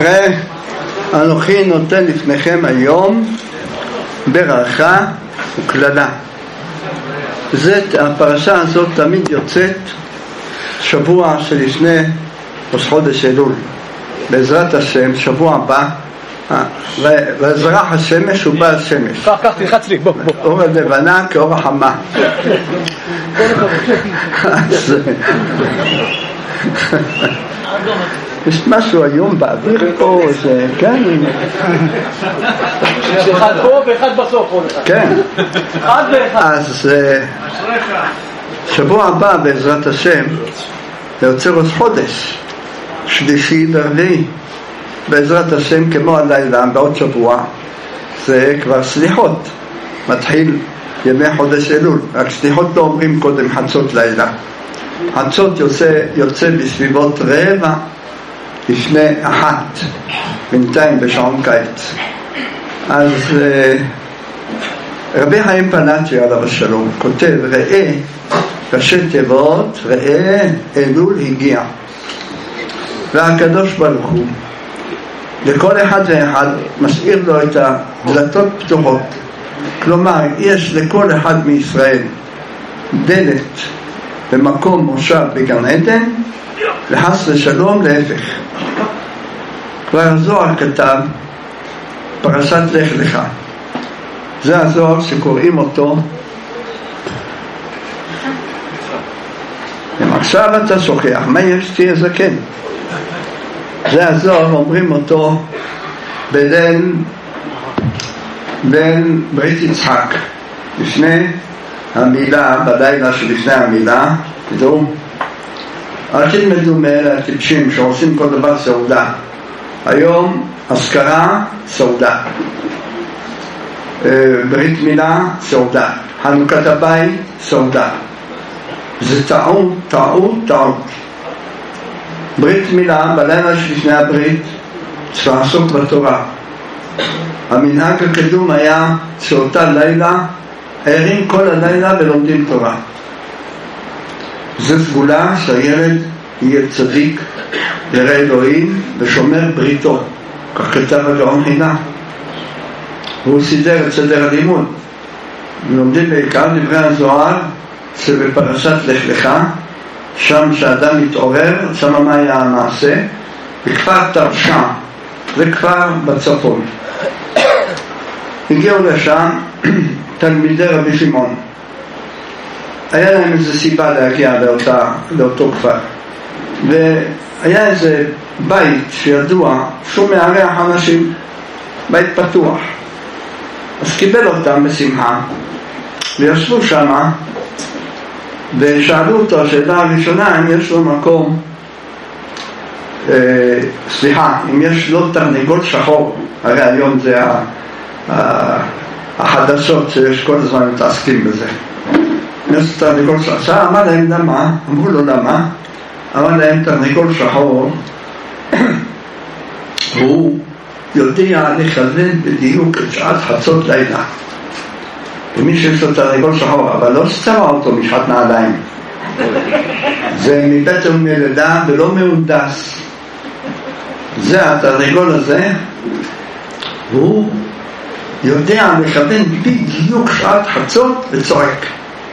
אנוכי נותן לפניכם היום ברכה וקללה. הפרשה הזאת תמיד יוצאת שבוע שלפני ראש חודש אלול, בעזרת השם. שבוע הבא ויזרח השמש ובא השמש, כך תלחץ לי, בוא אור הלבנה כאור החמה. יש משהו היום באוויר פה, כן, אחד פה ואחד בסוף. כן. אחד ואחד. אז שבוע הבא בעזרת השם זה יוצא ראש חודש שלישי ורביעי בעזרת השם, כמו הלילה בעוד שבוע זה כבר סליחות, מתחיל ימי חודש אלול. רק סליחות לא אומרים קודם חצות לילה, חצות יוצא בסביבות רבע לפני 1 בינתיים בשעון קיץ. אז רבי חיים פנאטי עליו השלום כותב, ראה ראשי תיבות, ראה אלול הגיע. והקדוש ברוך הוא לכל אחד ואחד משאיר לו את הדלתות פתוחות, כלומר יש לכל אחד מישראל דלת במקום מושב בגן עדן, לחס ושלום להפך. כבר הזוהר כתב פרשת לך לך, זה הזוהר שקוראים אותו. אם עכשיו אתה שוכח מה יש תהיה זקן, זה הזוהר אומרים אותו בין ברית יצחק לפני המילה, בלילה שלפני המילה. תדעו, אל תלמדו מאלה הטיפשים שעושים כל דבר סעודה. היום אזכרה סעודה, ברית מילה סעודה, חנוכת הבית סעודה. זה טעות. ברית מילה בלילה שלפני הברית צריך לעסוק בתורה. המנהג הקדום היה שאותה לילה ערים כל הלילה ולומדים תורה. זה סגולה שהילד יהיה צדיק, ירא אלוהים ושומר בריתו, כך כתב הגאון חינה. הוא סידר את סדר הלימוד. לומדים בעיקר דברי הזוהר שבפרשת לך לך, שם שאדם מתעורר, שם מה היה המעשה? בכפר תרשע, זה כבר בצפון. הגיעו לשם תלמידי רבי שמעון, היה להם איזו סיבה להגיע לאותו כפר, והיה איזה בית שידוע שהוא מארח אנשים, בית פתוח. אז קיבל אותם בשמחה וישבו שם ושאלו אותו השאלה הראשונה, אם יש לו מקום, אם יש לו תרנגול שחור. הרי היום זה החדשות שיש כל הזמן מתעסקים בזה. יש תרנגול שחור. אמר להם למה? אמרו לו למה? אמר להם תרנגול שחור הוא יודע לכוון בדיוק את שעת חצות לילה. ומי שיש לו תרנגול שחור, אבל לא סתרה אותו משחת נעליים, זה מבטן ומלידה ולא מהונדס. זה התרנגול הזה, הוא יודע לכוון בדיוק שעת חצות וצועק.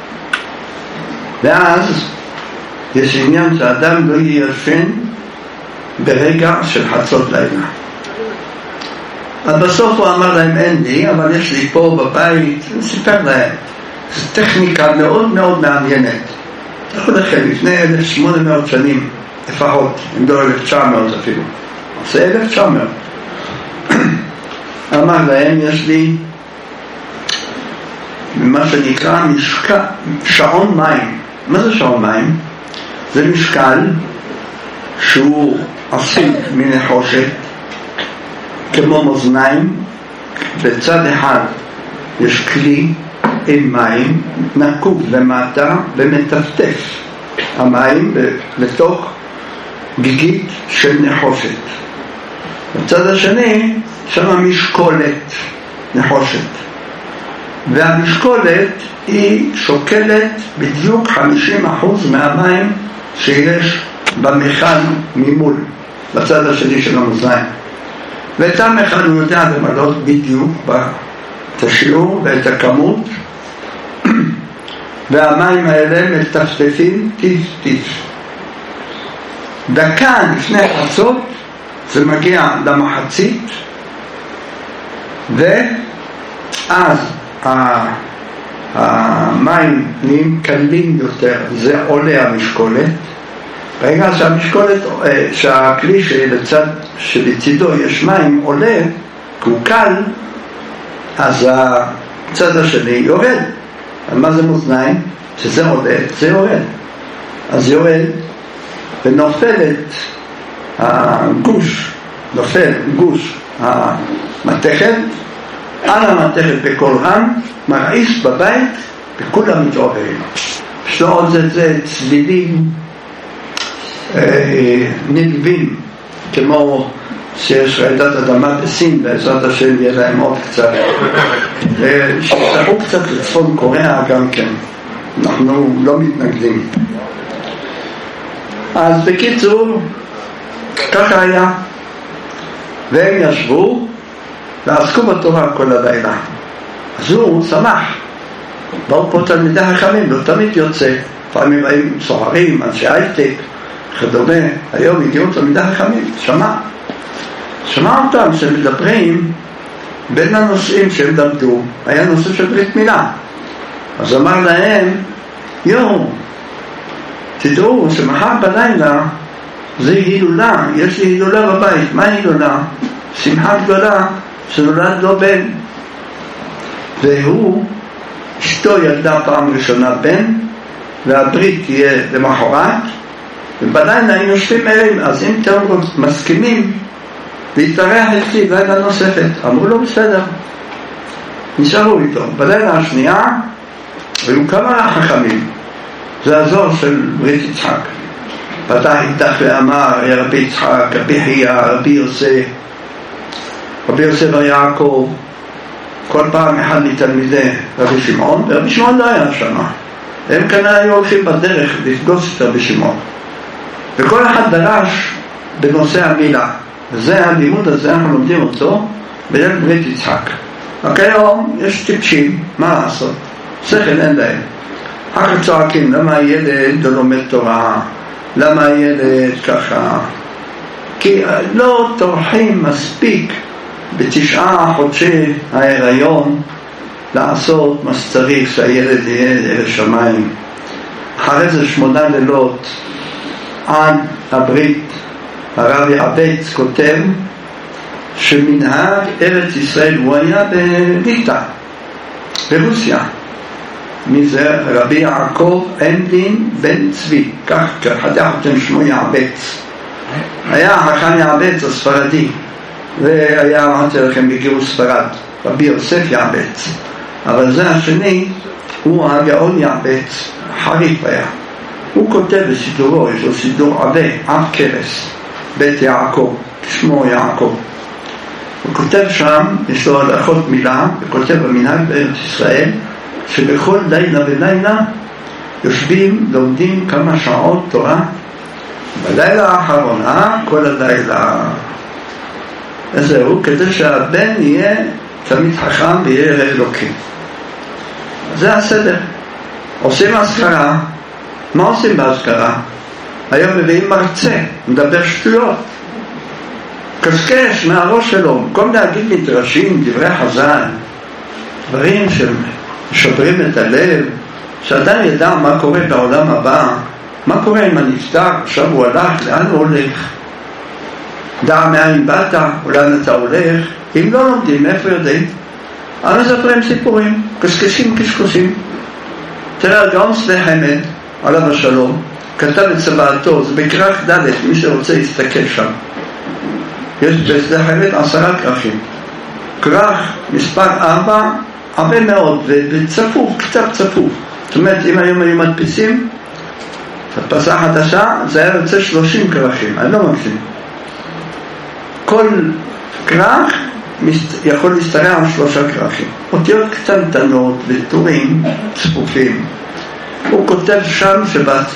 ואז יש עניין שהאדם לא ישן ברגע של חצות לילה. אז בסוף הוא אמר להם אין לי, אבל יש לי פה בבית. הוא סיפר להם, זו טכניקה מאוד מאוד מעניינת. אנחנו לכם לפני 1800 שנים לפחות, אם לא 1900 אפילו, זה 1900. אמר להם יש לי מה שנקרא שעון מים. מה זה שעון מים? זה משקל שהוא עשוי מנחושת כמו מאזניים. בצד אחד יש כלי עם מים נקוב למטה ומטפטף המים לתוך גיגית של נחושת. בצד השני שם משקולת נחושת, והמשקולת היא שוקלת בדיוק 50% מהמים שיש במכל ממול בצד השני של המאזניים. וטעם אחד הוא יודע למלות בדיוק את השיעור ואת הכמות, והמים האלה מטפטפים טיף. דקה לפני חצות זה מגיע למחצית, ואז המים נהיים קלים יותר, זה עולה המשקולת. ברגע שהכלי שלצד שבצידו יש מים עולה, כי הוא קל, אז הצד השני יורד. מה זה מאזניים? שזה עולה, זה יורד. אז יורד ונופלת נופל גוש המתכת על המתכת בכל רם, מרעיש בבית וכולם מתעוררים. יש לו עוד זה צלילים נלווים, כמו שיש רעידת אדמה בסין, בעזרת השם יהיה להם עוד קצת, שיצטרכו קצת לצפון קוריאה גם כן, אנחנו לא מתנגדים. אז בקיצור ככה היה, והם ישבו ועסקו בתורה כל הלילה. אז הוא שמח. באו פה תלמידי חכמים, לא תמיד יוצא, פעמים באים סוחרים, אנשי הייטק וכדומה. היום הגיעו תלמידי חכמים, שמע אותם שמדברים בין הנושאים שהם למדו, היה נושא של ברית מילה. אז אמר להם, תדעו שמחר בלילה זה הילולה, יש לי הילולה בבית. מה הילולה? שמחה גדולה שנולד לו בן, והוא אשתו ילדה פעם ראשונה בן, והברית תהיה למחרת, ובלילה היינו יושבים אליהם. אז אם אתם מסכימים להתארח אצלי לילה נוספת, אמרו לו בסדר, נשארו איתו. בלילה השנייה היו כמה חכמים, זה הזוהר של ברית יצחק. פתח איתך ואמר, רבי יצחק, רבי חייא, רבי יוסף ויעקב, כל פעם אחד מתלמידי רבי שמעון, ורבי שמעון לא היה שם. הם כנראה היו הולכים בדרך לפגוש את רבי שמעון, וכל אחד דרש בנושא המילה, וזה הלימוד הזה, אנחנו לומדים אותו בליל ברית יצחק. וכיום יש טיפשים, מה לעשות? שכל אין להם. אחר צועקים, למה הילד לא לומד תורה? למה הילד ככה? כי לא טורחים מספיק ב9 חודשי ההיריון לעשות מה שצריך שהילד יהיה לשמיים. אחרי זה 8 לילות עד הברית, הרב יעבץ כותב שמנהג ארץ ישראל, הוא היה בליטא, ברוסיה. מזה רבי יעקב אנדין בן צבי, כך חדרתם שמו יעבץ. היה החכם יעבץ הספרדי, והיה, אמרתי לכם, בגירוש ספרד, רבי יוסף יעבץ. אבל זה השני, הוא הגאון יעבץ, חריף היה. הוא כותב בסידורו, יש לו סידור עבה, אב כרס, בית יעקב, שמו יעקב. הוא כותב שם, יש לו הלכות מילה, וכותב במנהג בארץ ישראל, שבכל לילה ולילה יושבים, לומדים כמה שעות תורה. בלילה האחרון, כל הלילה. וזהו, כדי שהבן יהיה תמיד חכם ויהיה אלוקים. זה הסדר. עושים אזכרה. מה עושים באזכרה? היום מביאים מרצה, מדבר שטויות, קשקש מהראש שלו, במקום להגיד מדרשים, דברי חז"ל, דברים ששוברים את הלב, שאדם ידע מה קורה בעולם הבא, מה קורה עם הנפטר, עכשיו הוא הלך, לאן הוא הולך, דע מאין באת, או לאן אתה הולך. אם לא לומדים, איפה יודעים? אבל מספרים סיפורים, קשקשים קשקושים. תראה, הגאון שדה חמד, עליו השלום, כתב את צוואתו, זה בכרך ד', מי שרוצה יסתכל שם. יש בשדה חמד 10 כרכים. כרך מספר 4, הרבה מאוד, וצפוף, קצת צפוף. זאת אומרת, אם היום היו מדפיסים, הדפסה חדשה, זה היה יוצא 30 כרכים, אני לא מגזים. כל כרך יכול להסתרע על 3 כרכים. אותיות קטנטנות וטורים צפופים. הוא כותב שם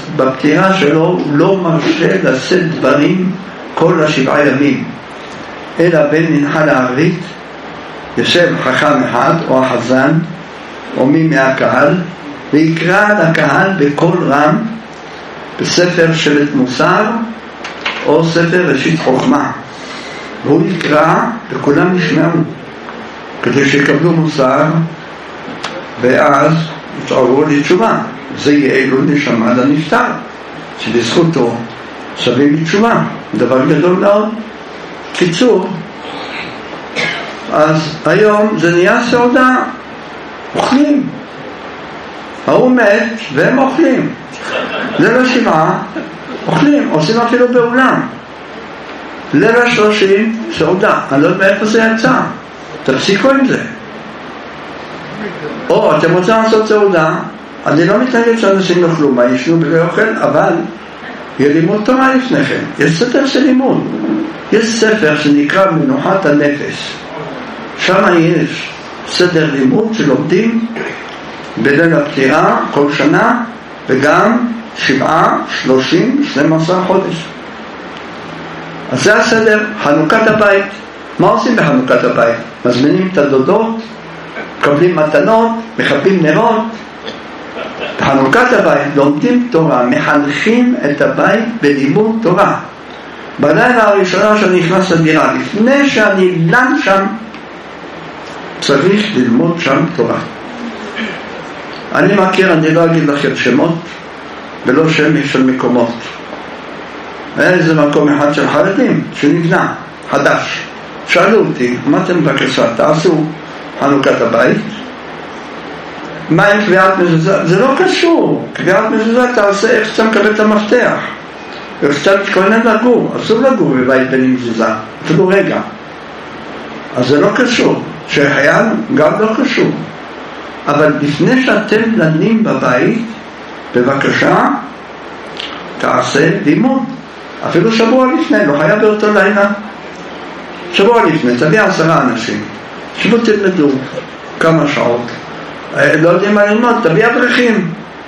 שבפטירה שלו הוא לא מרשה לשאת דברים כל 7 ימים. אלא בין מנחה לערבית יושב חכם אחד או החזן או מי מהקהל ויקרא לקהל בקול רם בספר שבט מוסר או ספר ראשית חוכמה, והוא יקרא וכולם ישמעו כדי שיקבלו מוסר ואז יתעוררו לתשובה. זה יהיה עילוי נשמה לנפטר שבזכותו שווים לתשובה, דבר גדול מאוד. קיצור, אז היום זה נהיה סעודה, אוכלים, ההוא מת והם אוכלים, ליל השבעה אוכלים, עושים אפילו באולם, ליל ה-30 סעודה. אני לא יודע מאיפה זה יצא, תפסיקו עם זה. או אתם רוצים לעשות סעודה, אני לא מתנגד שאנשים יאכלו, מה ישנו בלי אוכל, אבל יהיה לימוד תורה לפניכם. יש ספר של לימוד, יש ספר שנקרא מנוחת הנפש, שם יש סדר לימוד שלומדים בליל הפטירה כל שנה, וגם 7, 30, 12 חודש. אז זה הסדר. חנוכת הבית, מה עושים בחנוכת הבית? מזמינים את הדודות, מקבלים מתנות, מכבים נרות. בחנוכת הבית לומדים תורה, מחנכים את הבית בלימוד תורה. בלילה הראשונה שאני נכנס לדירה, לפני שאני לן שם, צריך ללמוד שם תורה. אני מכיר, אני לא אגיד לכם שמות ולא שם של מקומות. איזה מקום אחד של חרדים שנבנה חדש, שאלו אותי, אמרתם בבקשה תעשו חנוכת הבית, מה עם קביעת מזוזה? זה לא קשור. קביעת מזוזה תעשה איך שאתה מקבל את המפתח, איך שאתה מתכונן לגור. אסור לגור בבית בלי מזוזה אפילו רגע, אז זה לא קשור. שחייל גם לא קשור. אבל לפני שאתם לנים בבית, בבקשה תעשה לימוד, אפילו שבוע לפני, לא חייב באותו לילה, שבוע לפני תביא 10 אנשים, שבו תלמדו כמה שעות, לא יודעים מה ללמוד, תביא אברכים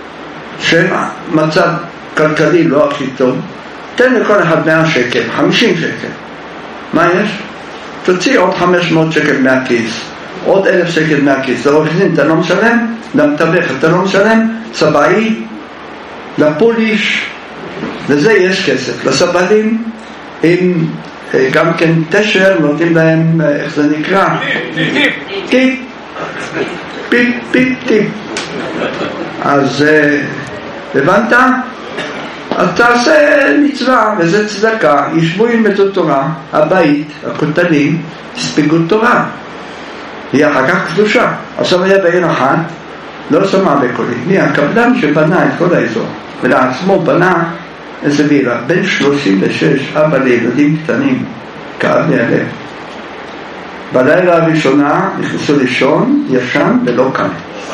שמצב כלכלי לא הכי טוב, תן לכל אחד 100 שקל, 50 שקל, מה יש? תוציא עוד 500 שקל מהכיס, עוד 1,000 שקל מהכיס. לעורך דין אתה לא משלם, למתווך אתה לא משלם, סבאי, לפוליש, לזה יש כסף. לסבלים עם גם כן תשר, נותנים להם, איך זה נקרא? טיפ פיפ פיפ טיפ. אז הבנת? אז תעשה מצווה, וזה צדקה, ישבו ילמדו תורה, הבית, הכותלים, יספגו תורה, היא אחר כך קדושה. עכשיו היה בעיר אחת, לא שמע בקולי, מי הקבלן שבנה את כל האזור, ולעצמו בנה איזה וילה, בין 36, אבא לילדים קטנים, כאב לי הלב. בלילה הראשונה נכנסו לישון, ישן ולא קם.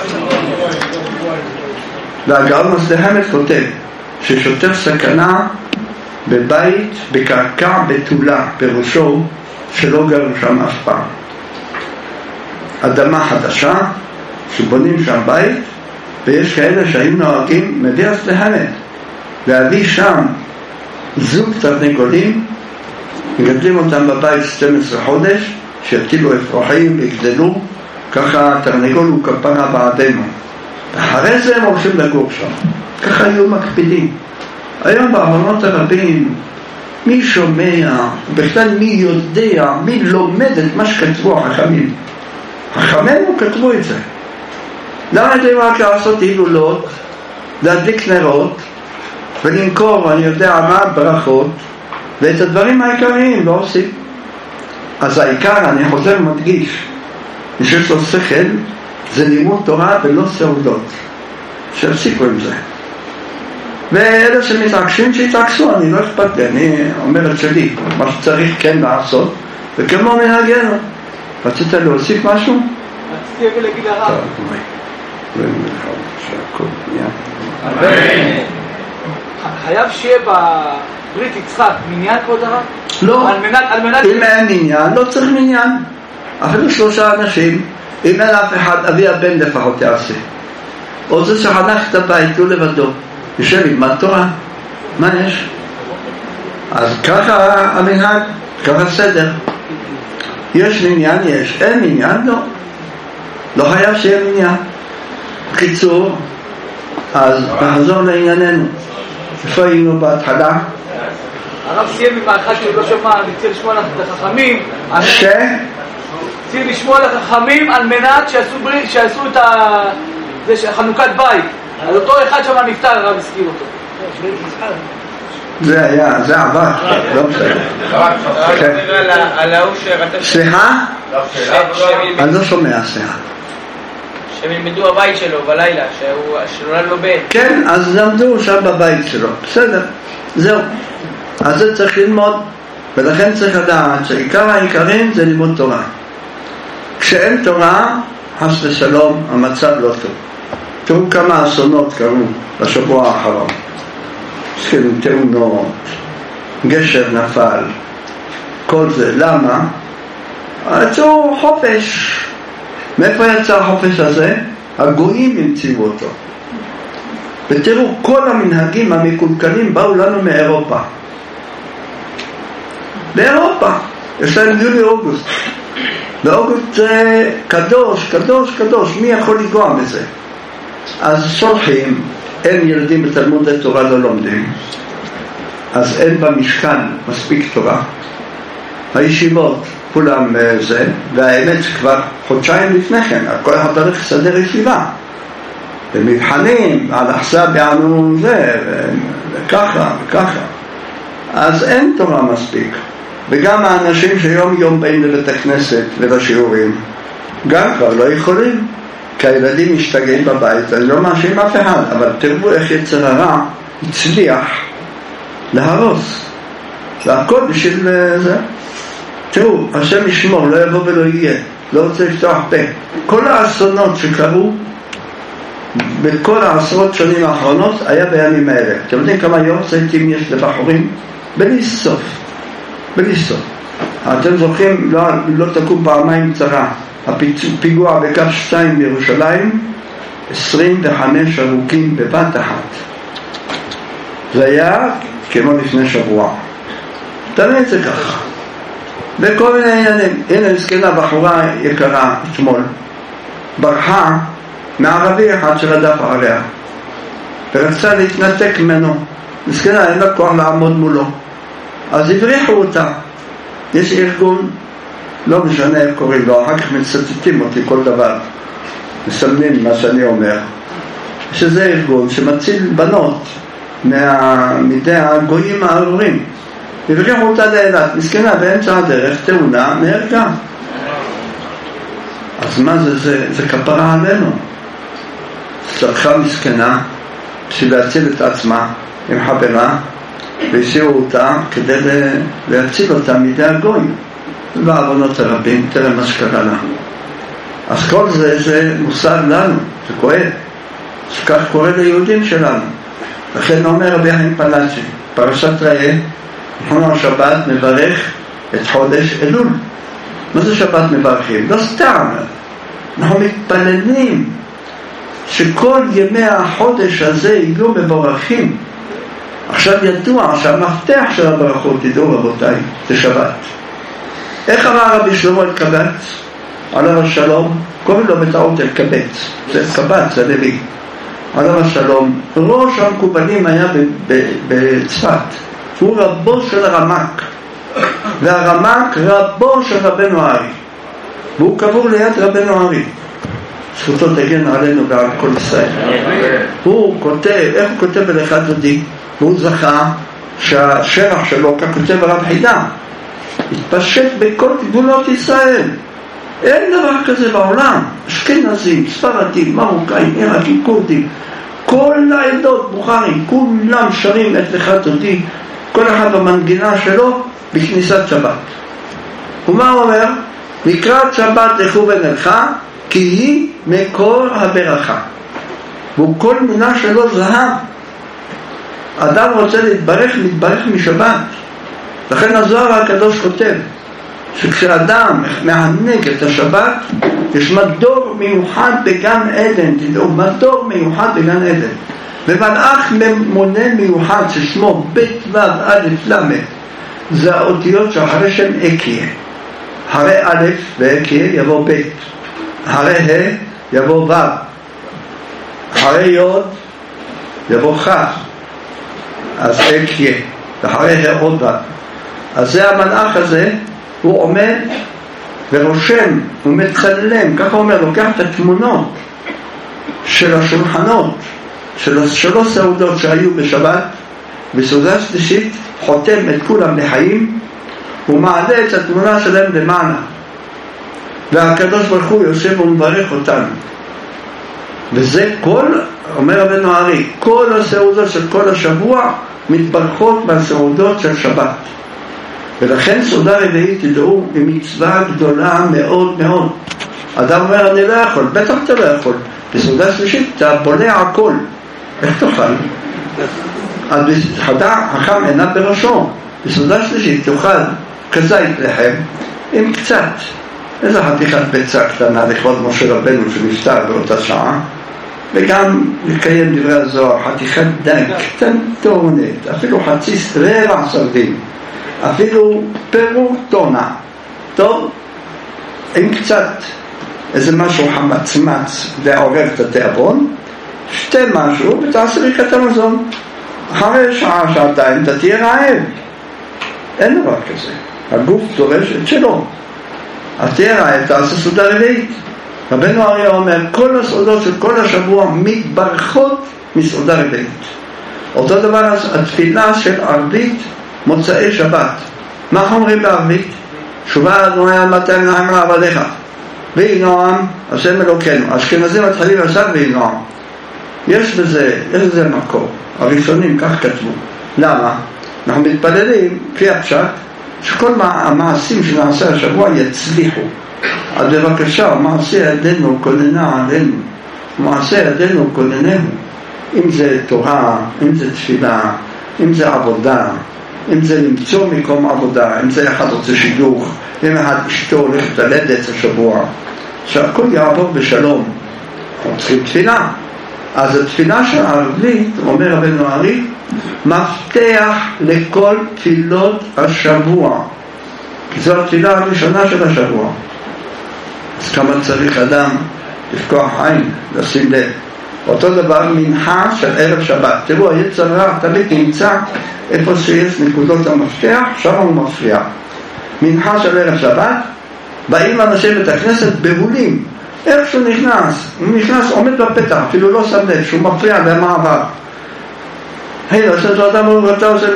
והגאון מסלהמת כותב, ששוטר סכנה בבית בקרקע בתולה, פירושו שלא גר שם אף פעם. אדמה חדשה שבונים שם בית, ויש כאלה שהיו נוהגים, מביא הסלהמת להביא שם זוג תרנגולים, מגדלים אותם בבית 12 חודש, שיטילו אפרוחים ויגדלו, ככה התרנגול הוא כפרה בעדנו, אחרי זה הם הולכים לגור שם. ככה היו מקפידים. היום בארמונות הרבים, מי שומע, בכלל מי יודע, מי לומד את מה שכתבו החכמים? החכמינו כתבו את זה. למה יודעים רק לעשות הילולות, להדליק נרות ולנקור, אני יודע מה, ברכות, ואת הדברים העיקריים לא עושים. אז העיקר, אני חוזר ומדגיש, מי שיש לו שכל זה לימוד תורה ולא סעודות, שיפסיקו עם זה. ואלה שמתעקשים שיתעקשו, אני לא אכפת לי, אני אומר את שלי, מה שצריך כן לעשות, וכמו מנהגנו. רצית להוסיף משהו? רציתי להגיד הרב. חייב שיהיה בברית יצחק מניין כבוד הרב? לא, אם אין מניין, לא צריך מניין. אפילו 3 אנשים, אם אין אף אחד, אבי הבן לפחות יעשה. או זה שחנך את הבית, הוא לבדו. יושב עם תורה, מה יש? אז ככה המנהג, ככה סדר. יש מניין, יש. אין מניין, לא. לא חייב שיהיה מניין. בקיצור, אז נחזור לענייננו. איפה היינו בהתחלה? הרב סיים עם האחד שהוא לא שמע, אני צריך לשמוע לך את החכמים. צריך לשמוע לך החכמים על מנת שעשו את חנוכת בית. על אותו אחד שם נפטר, הרב הזכיר אותו. זה עבר, לא בסדר. על ההוא שרצה... סליחה? אני לא שומע, סליחה. שהם ילמדו הבית שלו בלילה, שנולד לו בן. כן, אז למדו שם בבית שלו. בסדר, זהו. אז זה צריך ללמוד, ולכן צריך לדעת שעיקר העיקרים זה לימוד תורה. כשאין תורה, חס ושלום, המצב לא טוב. תראו כמה אסונות קרו בשבוע האחרון. תאונות, גשר נפל, כל זה. למה? יצאו חופש. מאיפה יצא החופש הזה? הגויים המציאו אותו. ותראו, כל המנהגים המקולקלים באו לנו מאירופה. באירופה. יש להם יולי-אוגוסט. באוגוסט זה קדוש, קדוש, קדוש. מי יכול לגוע בזה? אז שולחים, אין ילדים בתלמוד התורה לא לומדים. אז אין במשכן מספיק תורה. הישיבות, כולם זה, והאמת כבר חודשיים לפני כן, כל אחד צריך לסדר ישיבה. במבחנים, על החסה זה, וככה, וככה. אז אין תורה מספיק. וגם האנשים שיום יום באים לבית הכנסת ולשיעורים, גם כבר לא יכולים. כי הילדים משתגעים בבית, אני לא מאשים אף אחד, אבל תראו איך יצר הרע הצליח להרוס. זה הכל בשביל זה. תראו, השם ישמור, לא יבוא ולא יהיה, לא רוצה לפתוח פה. כל האסונות שקרו בכל העשרות שנים האחרונות היה בימים האלה. אתם יודעים כמה יורצייטים יש לבחורים? בלי סוף. בלי סוף. אתם זוכרים, לא תקום פעמיים צרה. הפיגוע בקו 2 בירושלים, 25 הרוגים בבת אחת. זה היה כמו לפני שבוע. תמיד זה ככה. וכל מיני עניינים. הנה מסכנה בחורה יקרה אתמול. ברחה מערבי אחד שרדף עליה. ורצה להתנתק ממנו. מסכנה, אין לה כוח לעמוד מולו. אז הבריחו אותה. יש ארגון, לא משנה איך קוראים לו, אחר כך מצטטים אותי כל דבר. מסמנים מה שאני אומר. שזה ארגון שמציל בנות מידי הגויים הארורים. הבריחו אותה לאילת, מסכנה באמצע הדרך, תאונה, נהרגה. אז מה זה כפרה עלינו. צרכה מסכנה בשביל להציל את עצמה עם חברה, והסיעו אותה כדי להציל אותה מידי הגויים. בעוונות הרבים, תראה מה שקרה לה. אז כל זה מושג לנו, זה כואב. שכך קורה ליהודים שלנו. לכן אומר רבי חיים פלאצ'י, פרשת ראה, אנחנו השבת מברך את חודש אלול. מה זה שבת מברכים? לא סתם. אנחנו מתפללים שכל ימי החודש הזה יהיו מבורכים. עכשיו ידוע שהמפתח של הברכות, תדעו רבותיי, זה שבת. איך אמר רבי שלמה אלקבץ? עליו השלום, קוראים לו בטעות אלקבץ, זה אלקבץ, זה לוי. עליו השלום, ראש המקובלים היה בצפת, הוא רבו של הרמק, והרמק רבו של רבנו ארי, והוא קבור ליד רבנו ארי. זכותו תגן עלינו ועל כל ישראל. הוא כותב, איך הוא כותב בלכת דודי? והוא זכה שהשבח שלו, ככותב הרב חידה, התפשט בכל גבולות ישראל. אין דבר כזה בעולם. אשכנזים, ספרדים, מרוקאים, עיראקים, כורדים, כל העדות, בוכרים, כולם שרים את לכת דודי, כל אחד במנגינה שלו בכניסת שבת. ומה הוא אומר? לקראת שבת לכו ונלכה, כי היא מקור הברכה. והוא כל מינה שלו זהב. אדם רוצה להתברך משבת. לכן הזוהר הקדוש כותב שכשאדם מענג את השבת, יש מדור מיוחד בגן עדן. תדעו, מדור מיוחד בגן עדן, ומלאך ממונה מיוחד ששמו בית ו' א' ל', זה האותיות שאחרי שם אקיה. הרי א' וכי יבוא ב', הרי ה' יבוא ו', הרי י' יבוא כ', אז אקיה, ואחרי ה' עוד ו'. אז זה המלאך הזה, הוא עומד ורושם, הוא מצלם, ככה הוא אומר, לוקח את התמונות של השולחנות, של 3 סעודות שהיו בשבת, בסעודה שלישית, חותם את כולם לחיים, הוא מעלה את התמונה שלהם למעלה, והקדוש ברוך הוא יושב ומברך אותנו. וזה כל, אומר רבנו הארי, כל הסעודות של כל השבוע מתברכות מהסעודות של שבת. ולכן סעודה רביעית, תדעו, היא מצווה גדולה מאוד מאוד. אדם אומר, אני לא יכול, בטח אתה לא יכול. בסעודה שלישית אתה בולע הכל, איך תאכל? חכם עיניו בראשו. בסעודה שלישית תאכל כזית לחם עם קצת, איזו חתיכת ביצה קטנה לכבוד משה רבנו שנפטר באותה שעה, וגם לקיים דברי הזוהר, חתיכת דג קטנטונת, אפילו חצי רבע סרדין, אפילו פירור טונה, טוב, עם קצת איזה משהו חמצמץ לעורר את התיאבון, שתה משהו ותעשה ריקת המזון. אחרי שעה, שעתיים אתה תהיה רעב, אין דבר כזה, הגוף דורש את שלו. אז תהיה רעב, תעשה סעודה רביעית. רבנו הארי אומר, כל הסעודות של כל השבוע מתברכות מסעודה רביעית. אותו דבר התפילה של ערבית מוצאי שבת. מה אומרים בערבית? שובה אדוני על מתי נעים לעבדיך ויהי נועם השם אלוקינו. אשכנזים מתחילים עכשיו ויהי נועם. יש בזה מקור, הראשונים כך כתבו. למה? אנחנו מתפללים כפי הפשט שכל המעשים שנעשה השבוע יצליחו. אז בבקשה, מעשה ידינו כוננה עלינו, מעשה ידינו כונננו, אם זה תורה, אם זה תפילה, אם זה עבודה, אם זה למצוא מקום עבודה, אם זה אחד רוצה שידוך, אם אחד אשתו הולכת ללדת השבוע, שהכל יעבור בשלום. אנחנו צריכים תפילה. אז התפילה של הערבית, אומר רבנו הארי, מפתח לכל תפילות השבוע, כי זו התפילה הראשונה של השבוע. אז כמה צריך אדם לפקוח עין, לשים לב. אותו דבר מנחה של ערב שבת. תראו, היצר הרע תמיד נמצא איפה שיש נקודות המפתח, שם הוא מפריע. מנחה של ערב שבת, באים אנשים בית הכנסת בהולים, איך שהוא נכנס, הוא נכנס, עומד בפתח, אפילו לא שם לב, שהוא מפריע במעבר. היי, עושה את האדם, הוא רצה, עושה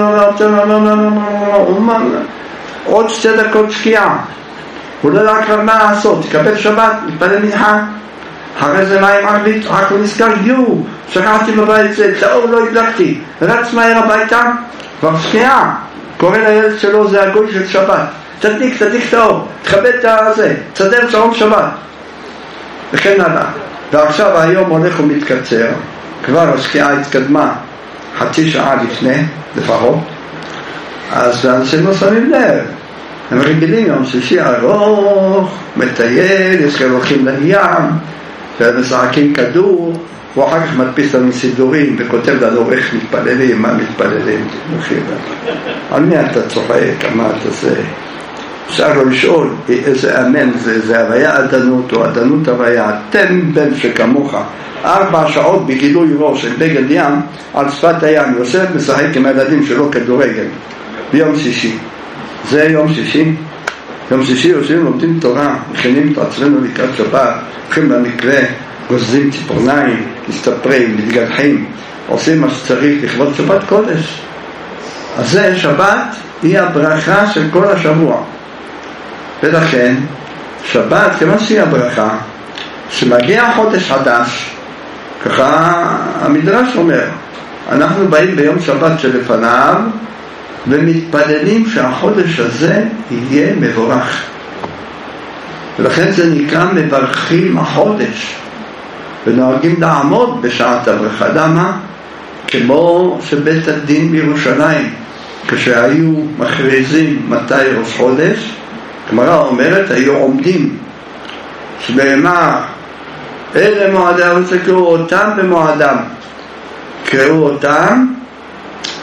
עוד 2 דקות שקיעה. הוא לא יודע כבר מה לעשות, תקבל שבת, מתפלל מנחה. אחרי זה מים ערבית, רק הוא נזכר, שכחתי בבית זה, את האור לא הדלקתי, רץ מהר הביתה, כבר שקיעה. קורא לילד שלו, זה הגוי של שבת. תדליק את האור, תכבד את זה, תסדר שעון שבת. וכן הלאה. ועכשיו היום הולך ומתקצר, כבר השקיעה התקדמה חצי שעה לפני, לפחות. אז אנשים לא שמים לב. הם רגילים יום שישי ארוך, מטייל, יש כאלה הולכים לים, ומשחקים כדור, הוא אחר כך מדפיס לנו סידורים וכותב לנו איך מתפללים, מה מתפללים. על מי אתה צוחק, מה אתה זה? אפשר לו לשאול איזה אמן זה הוויה עדנות או עדנות הוויה, טמבל שכמוך. 4 שעות בגילוי ראש של דגל ים על שפת הים, יושב משחק עם הילדים שלו כדורגל ביום שישי. זה יום שישי. יום שישי יושבים לומדים תורה, מכינים את עצמנו לקראת שבת, הולכים למקרה, גוזרים ציפורניים, מסתפרים, מתגלחים, עושים מה שצריך לכבוד שבת קודש. אז זה שבת היא הברכה של כל השבוע. ולכן שבת, כמה שהיא הברכה, שמגיע חודש חדש, ככה המדרש אומר, אנחנו באים ביום שבת שלפניו ומתפללים שהחודש הזה יהיה מבורך. ולכן זה נקרא מברכים החודש, ונוהגים לעמוד בשעת הברכה. למה? כמו שבית הדין בירושלים, כשהיו מכריזים מתי ראש חודש, הגמרא אומרת, היו עומדים שבאמה אלה מועדם, וקראו אותם במועדם, קראו אותם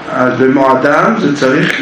אז במועדם זה צריך,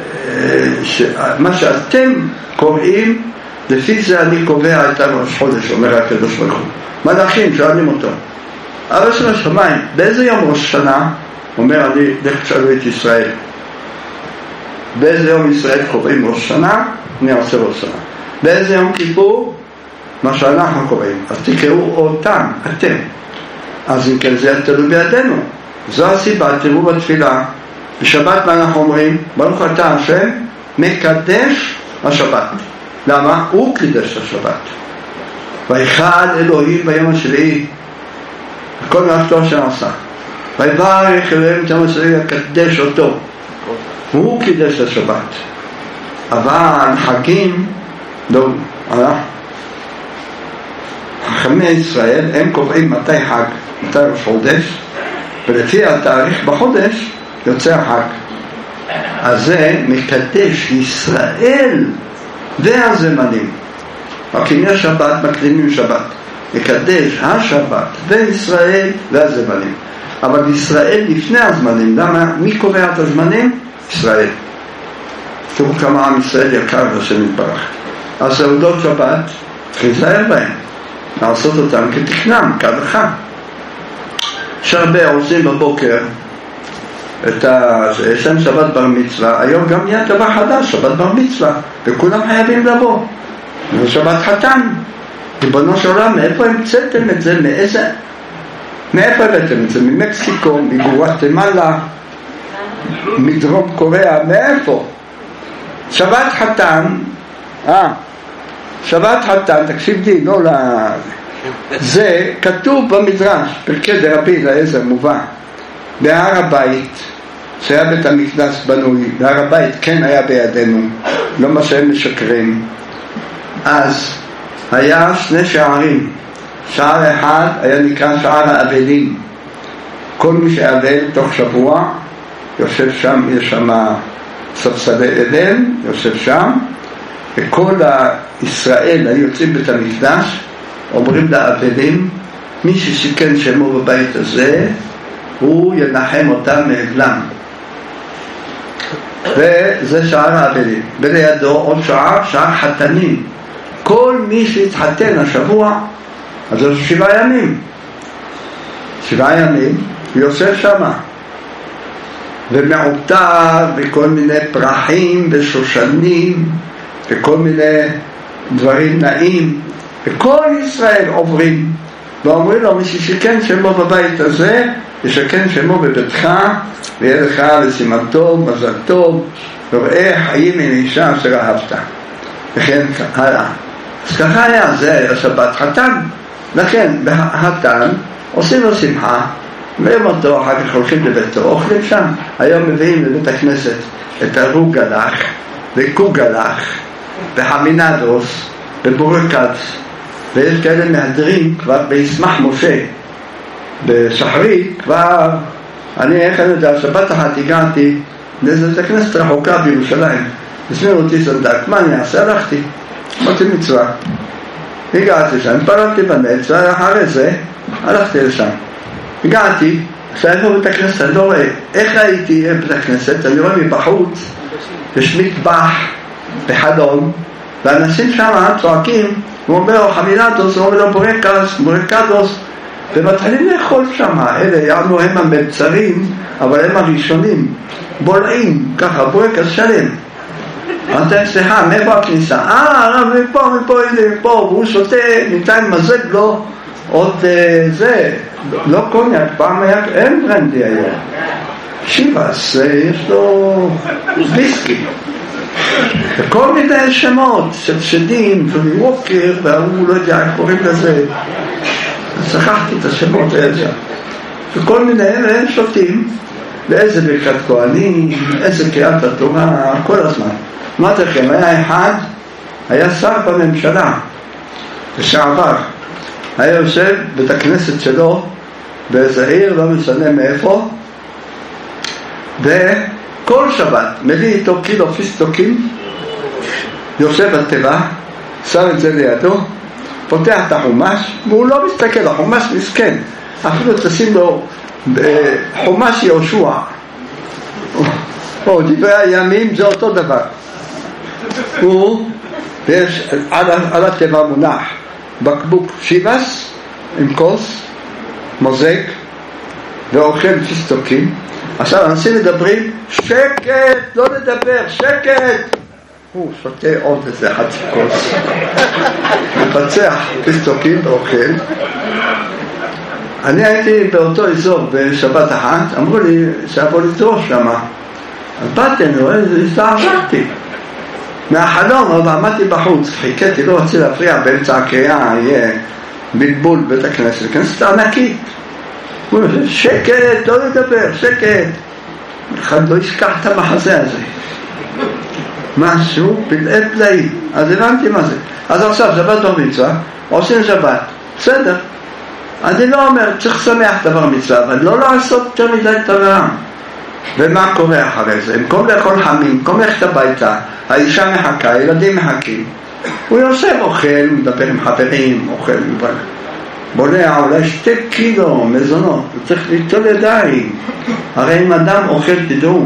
מה שאתם קוראים, לפי זה אני קובע את הראש חודש, אומר הקדוש ברוך הוא. מלאכים שואלים אותו, אבל של השמיים, באיזה יום ראש שנה? אומר, אני לך תשאלו את ישראל. באיזה יום ישראל קוראים ראש שנה? אני עושה ראש שנה. באיזה יום כיפור? מה שאנחנו קוראים. אז תקראו אותם, אתם. אז אם כן זה תלוי בידינו. זו הסיבה, תראו בתפילה. בשבת מה אנחנו אומרים? ברוך אתה השם מקדש השבת. למה? הוא קידש השבת. ויחד אלוהים ביום השביעי. כל מה שאתה שעשה. ויברך אלוהים את יום השביעי וקדש אותו. הוא קידש השבת. אבל חגים, לא, חכמי ישראל הם קובעים מתי חג, מתי ראש חודש, ולפי התאריך בחודש יוצא החג. אז זה מקדש ישראל והזמנים. רק אם יש שבת מקדימים שבת, מקדש השבת וישראל והזמנים. אבל ישראל לפני הזמנים. למה? מי קובע את הזמנים? ישראל. תראו כמה עם ישראל יקר והשם יתברך. אז סעודות שבת להיזהר בהם, לעשות אותם כתכנם, כהלכה. יש הרבה עושים בבוקר את שם שבת בר מצווה. היום גם נהיה דבר חדש, שבת בר מצווה, וכולם חייבים לבוא. שבת חתן. ריבונו של עולם, מאיפה המצאתם את זה? מאיפה הבאתם את זה? ממקסיקו, מגואטמלה, מדרום קוריאה, מאיפה? שבת חתן, שבת חתן, תקשיב לי, לא זה כתוב במדרש, פרקי דרבי אליעזר מובא, בהר הבית, שהיה בית המקדש בנוי, בהר הבית כן היה בידינו, לא מה שהם משקרים. אז היה שני שערים, שער אחד היה נקרא שער האבלים. כל מי שאבל תוך שבוע יושב שם, יש שם ספסלי אבל, יושב שם, וכל ישראל היוצאים בית המקדש אומרים לאבלים, מי שסיכן שמו בבית הזה הוא ינחם אותם מאבלם. וזה שער האבלים. ולידו עוד שער חתנים. כל מי שהתחתן השבוע, אז זה 7 ימים. 7 ימים, ויוסף שמה. ומעוטר וכל מיני פרחים ושושנים וכל מיני דברים נעים. וכל ישראל עוברים ואומרים לו, מי ששכן שמו בבית הזה, ישכן שמו בביתך, ויהיה לך לסימן טוב, מזל טוב, וראה חיים עם אישה אשר אהבת. וכן הלאה. אז ככה היה, זה היה שבת חתן. לכן בחתן עושים לו שמחה, ויום אותו אחר כך הולכים לביתו, אוכלים שם. היום מביאים לבית הכנסת את הרוגלח וקוגלח וחמינדוס ובורקץ, ויש כאלה מהדרים כבר בישמח משה בשחרית. כבר אני איך אני יודע, שבת אחת הגעתי לאיזו הכנסת רחוקה בירושלים, הזמינו אותי סנדק, מה אני אעשה? הלכתי, אמרתי מצווה, הגעתי שם, פרדתי בנץ, ואחרי זה הלכתי לשם. הגעתי, איפה בית הכנסת? אני לא רואה. איך ראיתי בית הכנסת? אני רואה מבחוץ, יש מטבח בחלון, ואנשים שם צועקים, הוא אומר לו חמינדוס, הוא אומר לו בורקדוס, ומתחילים לאכול שם. אלה יענו הם המבצרים, אבל הם הראשונים, בולעים, ככה, בורקס שלם. אמרתי, סליחה, מאיפה הכניסה? הרב מפה, מפה, והוא שותה, ניתן מזג לו עוד זה, לא קוניאק, פעם היה, אין ברנדי היום. שיבס, יש לו ויסקי. וכל מיני שמות של שדים ווקר, והוא לא יודע איך קוראים לזה. שכחתי את השמות האלה. וכל מיני הם שותים, ואיזה ברכת כהנים, איזה קריאת התורה, כל הזמן. אמרתי לכם, היה אחד, היה שר בממשלה, לשעבר. היה יושב בית הכנסת שלו, באיזה עיר, לא משנה מאיפה, וכל שבת מביא איתו קילו פיסטוקים, יושב בטבע, שם את זה לידו, פותח את החומש, והוא לא מסתכל, החומש מסכן, אפילו תשים לו חומש יהושע, או דברי הימים זה אותו דבר. ויש על הטבע מונח בקבוק שיבס עם כוס, מוזג ואוכל פיסטוקים. עכשיו אנשים מדברים, שקט, לא לדבר, שקט. הוא שותה עוד איזה חצי כוס, מפצח פיסטוקים ואוכל. אני הייתי באותו אזור בשבת אחת, אמרו לי שאבוא לדרוש שמה. אז באתי, אני רואה, הסתערתי מהחלום, אבל עמדתי בחוץ, חיכיתי, לא רציתי להפריע באמצע הקריאה, יהיה בלבול בית הכנסת, כנסת ענקית. הוא אומר, שקט, לא לדבר, שקט. אחד לא ישכח את המחזה הזה. משהו, פלאי פלאי. אז הבנתי מה זה. אז עכשיו, שבת בר מצווה, עושים שבת. בסדר. אני לא אומר, צריך לשמח דבר מצווה, אבל לא לעשות יותר מדי תרעה. ומה קורה אחרי זה? במקום לאכול חמים, במקום ללכת הביתה, האישה מחכה, הילדים מחכים. הוא יושב, אוכל, מדבר עם חברים, אוכל, בולע אולי 2 קילו מזונות, הוא צריך ליטול ידיים. הרי אם אדם אוכל, תדעו,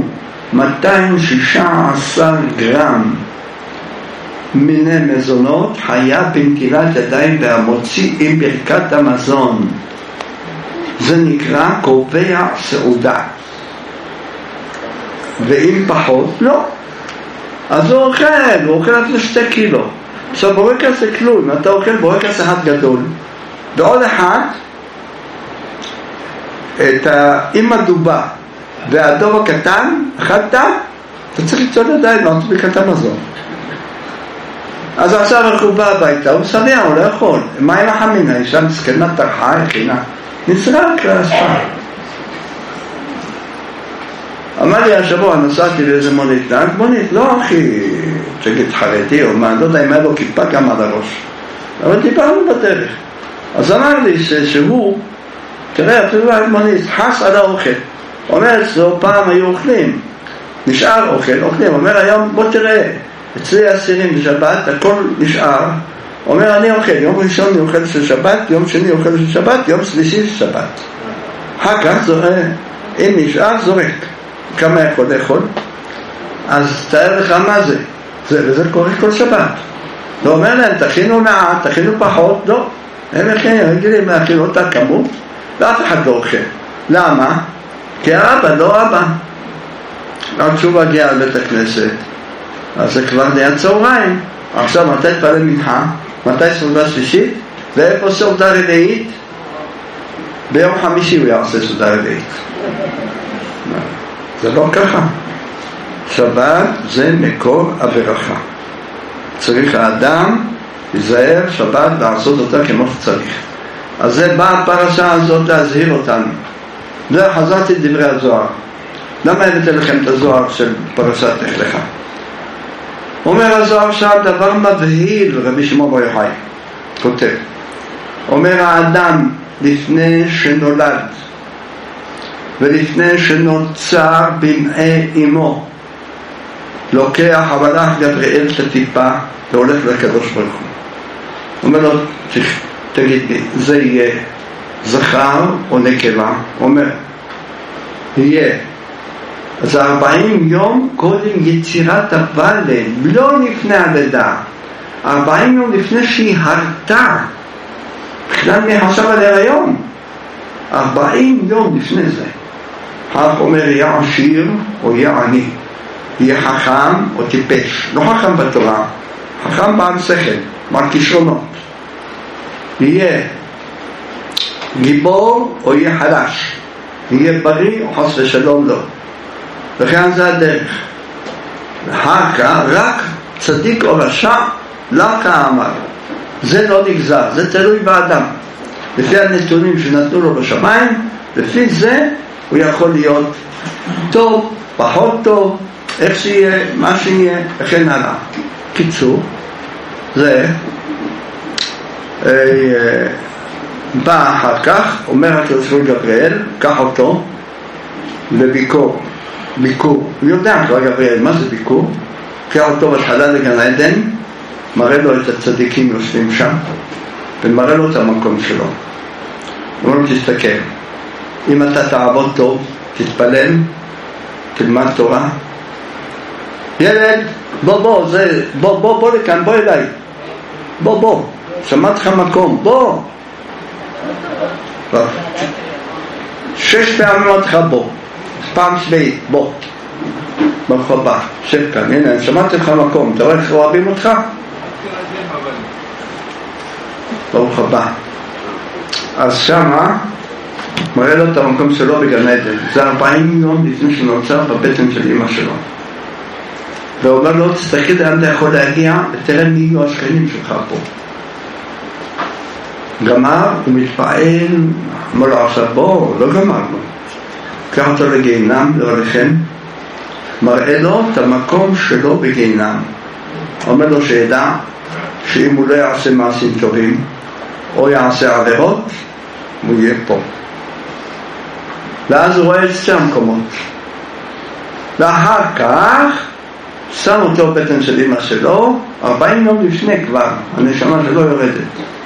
216 גרם מיני מזונות היה בנטילת ידיים והמוציא עם ברכת המזון. זה נקרא קובע סעודה. ואם פחות, לא. אז הוא אוכל עד 2 קילו. עכשיו בורקס זה כלום, אתה אוכל בורקס אחד גדול ועוד אחד עם הדובה והדוב הקטן, אכלת, אתה צריך לצוד ידיים לעשות ברכת המזון. אז עכשיו הוא בא הביתה, הוא שבע, הוא לא יכול. מה עם החמין? האישה מסכנה טרחה, הכינה נזרק להשפעה. אמר לי השבוע, נסעתי לאיזה מונית, מונית, לא הכי תגיד חרדי או מה, לא יודע אם היה לו כיפה גם על הראש, אבל דיברנו בדרך. אז אמר לי שהוא, תראה, אפילו על מונית, חס על האוכל. אומר, אצלו פעם היו אוכלים, נשאר אוכלים. אומר היום, בוא תראה, אצלי האסירים בשבת, הכל נשאר. אומר, אני אוכל, יום ראשון אני אוכל של שבת, יום שני אוכל של שבת, יום שלישי של שבת. אחר כך אם נשאר, זורק. כמה יכול לאכול? אז תאר לך מה זה. וזה קורה כל שבת. לא אומר להם, תכינו מעט, תכינו פחות, לא. הם רגילים להכין אותה כמות, ואף אחד לא אוכל. למה? כי האבא לא אבא. רק שהוא מגיע על בית הכנסת, אז זה כבר נהיה צהריים. עכשיו מתי תפלל מנחה? מתי סעודה שלישית? ואיפה סעודה רביעית? ביום חמישי הוא יעשה סעודה רביעית. זה לא ככה. שבת זה מקור הברכה. צריך האדם להיזהר שבת לעשות אותה כמו שצריך. אז זה באה הפרשה הזאת להזהיר אותנו. זה חזרתי דברי הזוהר. למה הבאתי לכם את הזוהר של פרשת לך לך? אומר הזוהר שם דבר מבהיל, רבי שמעון בר יוחאי כותב. אומר האדם לפני שנולד ולפני שנוצר במעי אמו, לוקח המלאך גבריאל את הטיפה והולך לקדוש ברוך הוא. אומר לו, תגיד לי, זה יהיה זכר או נקבה? אומר, יהיה. אז 40 יום קודם יצירת הבלן, לא לפני הלידה, 40 יום לפני שהיא הרתה, בכלל מחשב על ההיריון, 40 יום לפני זה. כך אומר, יהיה עשיר או יהיה עני, יהיה חכם או טיפש. לא חכם בתורה, חכם בעל שכל, בעל כישרונות. יהיה גיבור או יהיה חלש, יהיה בריא או חס ושלום לא. וכן זה הדרך. ואחר כך רק צדיק או רשע לא כאמר. זה לא נגזר, זה תלוי באדם. לפי הנתונים שנתנו לו בשמיים, לפי זה הוא יכול להיות טוב, פחות טוב, איך שיהיה, מה שיהיה, וכן הלאה. קיצור, זה בא אחר כך, אומר הקדוש ברוך הוא גבריאל, קח אותו לביקור. ביקור, הוא יודע כבר גבריאל, מה זה ביקור? קח אותו בהתחלה לגן עדן, מראה לו את הצדיקים יושבים שם, ומראה לו את המקום שלו. הוא אומר לו, תסתכל, אם אתה תעבוד טוב, תתפלל, תלמד תורה, ילד, בוא לכאן, בוא אליי, בוא, שמעת לך מקום, בוא. 6 פעמים אמרתי לך בוא, פעם שביעית, בוא, ברוך הבא, שב כאן, הנה, שמעתי לך מקום, אתה רואה איך אוהבים אותך? ברוך הבא. אז שמה מראה לו את המקום שלו בגן עדן. זה 40 יום לפני שנוצר בבטן של אמא שלו, ואומר לו, תסתכל לאן אתה יכול להגיע ותראה מי יהיו השכנים שלך פה. גמר, הוא מתפעל, אמר לו עכשיו בוא, לא גמרנו, קח אותו לגיהינם, לא עליכם, מראה לו את המקום שלו בגיהינם. אומר לו שידע שאם הוא לא יעשה מעשים טובים או יעשה עבירות, הוא יהיה פה. ואז הוא רואה את שתי המקומות. ואחר כך שם אותו בטן של אמא שלו 40 יום לפני כבר, הנשמה שלו יורדת,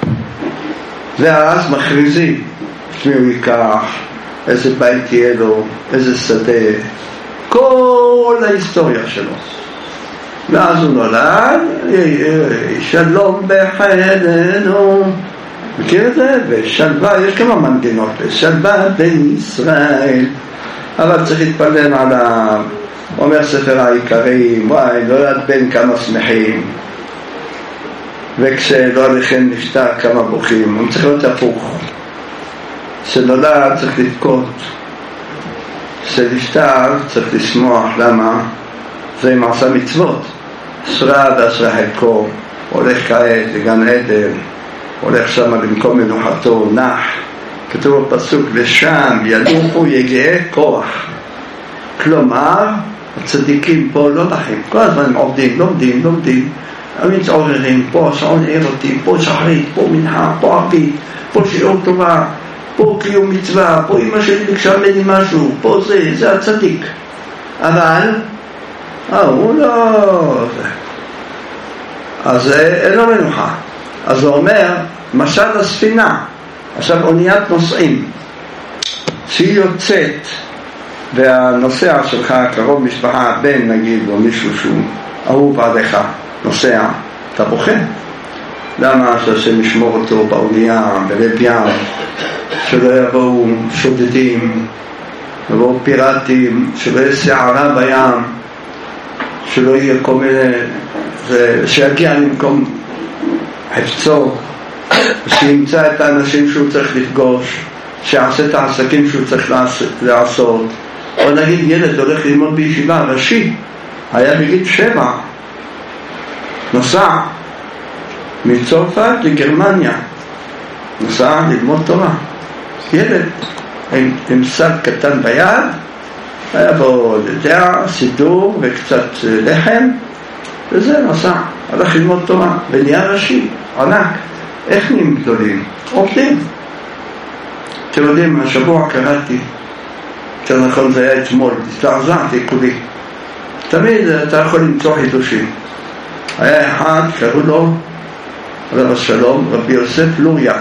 ואז מכריזים מי הוא ייקח, איזה בית יהיה לו, איזה שדה, כל ההיסטוריה שלו. ואז הוא נולד, שלום בחיינו, מכיר את זה? ושלווה, יש כמה מנגינות, ושלווה בין ישראל, אבל צריך להתפלל עליו. אומר ספר העיקרים, וואי, נולד בין כמה שמחים, וכשלא עליכם נפטר כמה בוכים. הוא צריך להיות הפוך, שנולד צריך לבכות, שנפטר צריך לשמוח. למה? זה מעשה מצוות. אשרה ואשרה חלקו, הולך כעת לגן עדן, הולך שם למקום מנוחתו, נח. כתוב בפסוק, ושם ינוחו יגעי כוח. כלומר, הצדיקים פה לא נחים, כל הזמן עובדים, לומדים, הם מתעוררים, פה שעון עירותי, פה שחרית, פה מנחה, פה ערבית, פה שיעור טובה, פה קיום מצווה, פה אמא שלי ביקשה ממני משהו, פה זה הצדיק. אבל הוא לא, אז אין לו מנוחה. אז הוא אומר, משל הספינה, עכשיו אוניית נוסעים שהיא יוצאת, והנוסע שלך, קרוב משפחה, בן נגיד, או מישהו שהוא אהוב עליך, נוסע, אתה בוכה. למה? שהשם ישמור אותו באונייה, בלב ים, שלא יבואו שודדים, יבואו פיראטים, שלא יהיה שערה בים, שלא יהיה כל מיני, שיגיע למקום חפצו, שימצא את האנשים שהוא צריך לפגוש, שיעשה את העסקים שהוא צריך לעשות. או נגיד ילד הולך ללמוד בישיבה ראשי, היה בגיל 7, נוסע מצרפת לגרמניה, נוסע ללמוד תורה, ילד עם סל קטן ביד, היה בו סידור וקצת לחם, וזה נוסע, הלך ללמוד תורה ונהיה ראשי, ענק. איך נהיים גדולים? עובדים. אתם יודעים, השבוע קראתי, יותר נכון זה היה אתמול, הזדעזעתי כולי. תמיד אתה יכול למצוא חידושים. היה אחד, קראו לו רב השלום, רבי יוסף לוריה.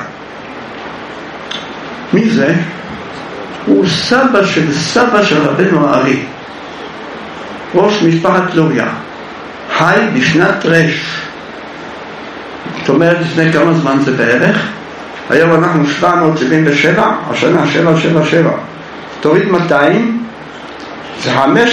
מי זה? הוא סבא של רבנו הארי, ראש משפחת לוריה, חי בשנת רש. זאת אומרת, לפני כמה זמן זה בערך? היום אנחנו 777, השנה 777, תוריד 200, זה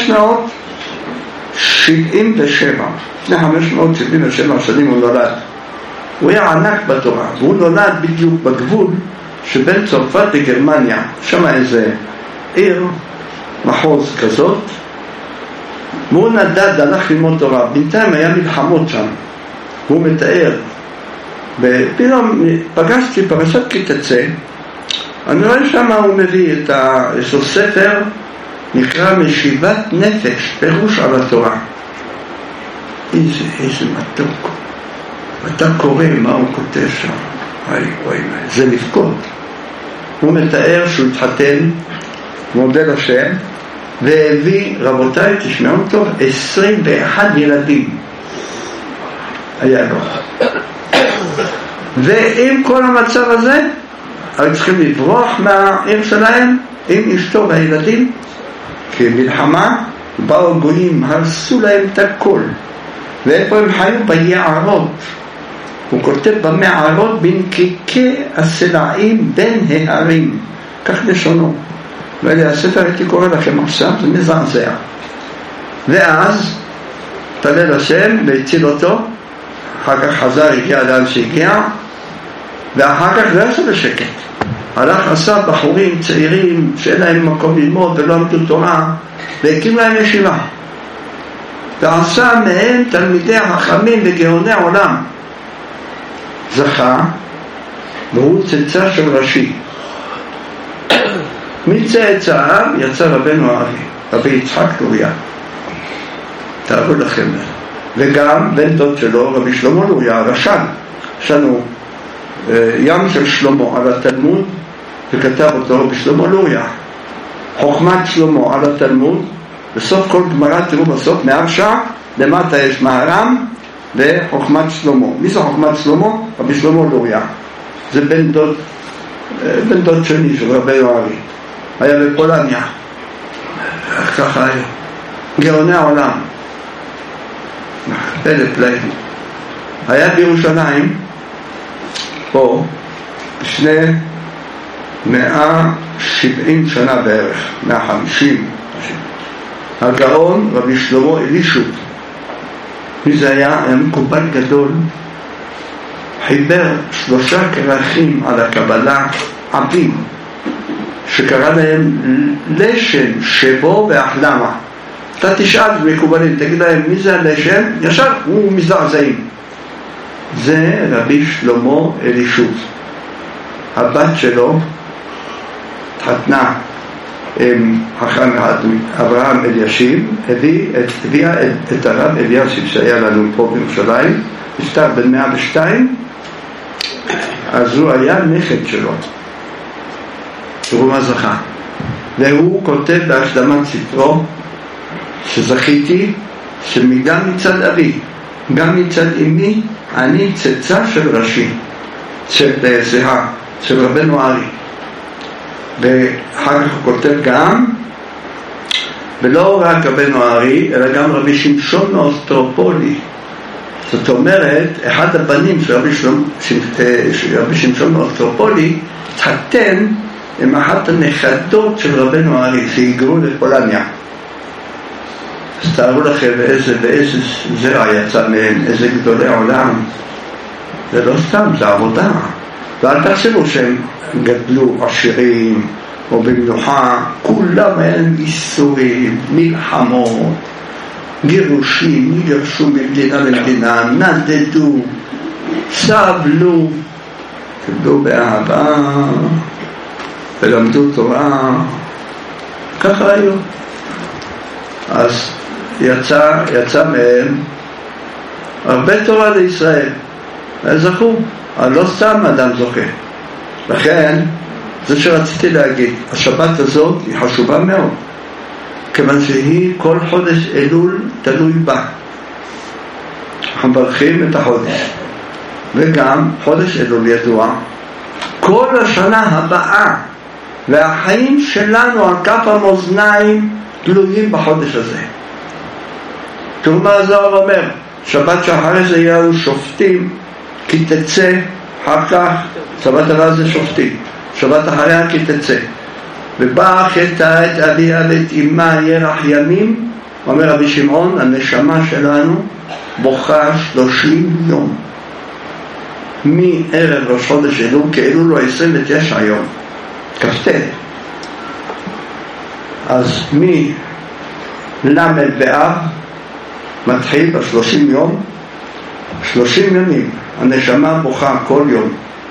577. לפני 577 שנים הוא נולד. הוא היה ענק בתורה, והוא נולד בדיוק בגבול שבין צרפת לגרמניה, שם איזה עיר, מחוז כזאת, והוא נדד, הלך ללמוד תורה. בינתיים היה מלחמות שם, הוא מתאר, ופתאום פגשתי פרשת כי תצא, אני רואה שם הוא מביא יש לו ספר נקרא משיבת נפש, פירוש על התורה. איזה מתוק. אתה קורא מה הוא כותב שם, וואי, זה לבכות. הוא מתאר שהוא התחתן, מודה לשם, והביא, רבותיי תשמעו טוב, 21 ילדים היה לו. ועם כל המצב הזה היו צריכים לברוח מהעיר שלהם עם אשתו והילדים, כי מלחמה, באו הגויים, הרסו להם את הכל. ואיפה הם חיו? ביערות. הוא כותב במערות בנקיקי הסלעים בין ההרים, כך לשונו. והספר הייתי קורא לכם עכשיו, זה מזעזע. ואז תלל השם והציל אותו, אחר כך חזר, הגיע לאן שהגיע, ואחר כך לא עשה בשקט. הלך עשה בחורים צעירים שאין להם מקום ללמוד ולא עמדו תורה, והקים להם ישיבה. ועשה מהם תלמידי החכמים וגאוני העולם. זכה, והוא צאצא של רש"י. מצאצאיו יצא רבנו הארי, רבי יצחק לוריה. תארו לכם. וגם בן דוד שלו, רבי שלמה לוריה, הרש"ל. יש לנו ים של שלמה על התלמוד, וכתב אותו רבי שלמה לוריה. חוכמת שלמה על התלמוד, בסוף כל גמרא, תראו בסוף, מהרש"א, למטה יש מהר"ם וחוכמת שלמה. מי זה חוכמת שלמה? רבי שלמה לוריה. זה בן דוד שני של רבי הארי. היה בפולניה. ככה היה. גאוני העולם. פלאים. היה בירושלים, פה, בשני 170 שנה בערך, 150. הגאון רבי שלמה אלישוב. מי זה היה? היה מקובל גדול. חיבר 3 כרכים על הקבלה עבים, שקרא להם לשם, שבו והחלמה. אתה תשאל מקובלים, תגיד להם מי זה הלשם? ישר הוא מזעזעים. זה רבי שלמה אלישוב. הבת שלו התחתנה עם אברהם אלישיב, הביאה את הרב אלישיב שהיה לנו פה בירושלים, נפטר בן 102, אז הוא היה נכד שלו. תראו מה זכה. והוא כותב בהקדמת ספרו שזכיתי שגם מצד אבי, גם מצד אמי, אני צאצא של רש"י, של רבנו הארי. ואחר כך הוא כותב גם, ולא רק רבנו הארי, אלא גם רבי שמשון מאוסטרופולי. זאת אומרת, אחד הבנים של רבי שמשון מאוסטרופולי התחתן עם אחת הנכדות של רבנו הארי שהיגרו לפולניה. אז תארו לכם באיזה זרע יצא מהם, איזה גדולי עולם. זה לא סתם, זה עבודה. ואל תחשבו שהם גדלו עשירים או במנוחה, כולם הם איסורים, מלחמות, גירושים, גירשו ממדינה למדינה, נדדו, סבלו, גדלו באהבה ולמדו תורה, ככה היו. אז יצא מהם הרבה תורה לישראל, וזכו. לא סתם אדם זוכה. לכן, זה שרציתי להגיד, השבת הזאת היא חשובה מאוד, כיוון שהיא כל חודש אלול תלוי בה. אנחנו מברכים את החודש, וגם חודש אלול ידוע, כל השנה הבאה, והחיים שלנו על כף המאזניים תלויים בחודש הזה. תראו מה הזוהר אומר, שבת שאחרי זה יהיו שופטים, כי תצא, אחר כך, שבת הבאה זה שופטים, שבת אחריה כי תצא. ובאה חטא את אביה ואת אמה ירח ימים, אומר רבי שמעון, הנשמה שלנו בוכה 30 יום. מערב ראש חודש אלול, כאלול לו 29 יום. כ"ט. אז מלמד באב מתחיל ב-30 יום, 30 ימים. הנשמה בוכה כל יום.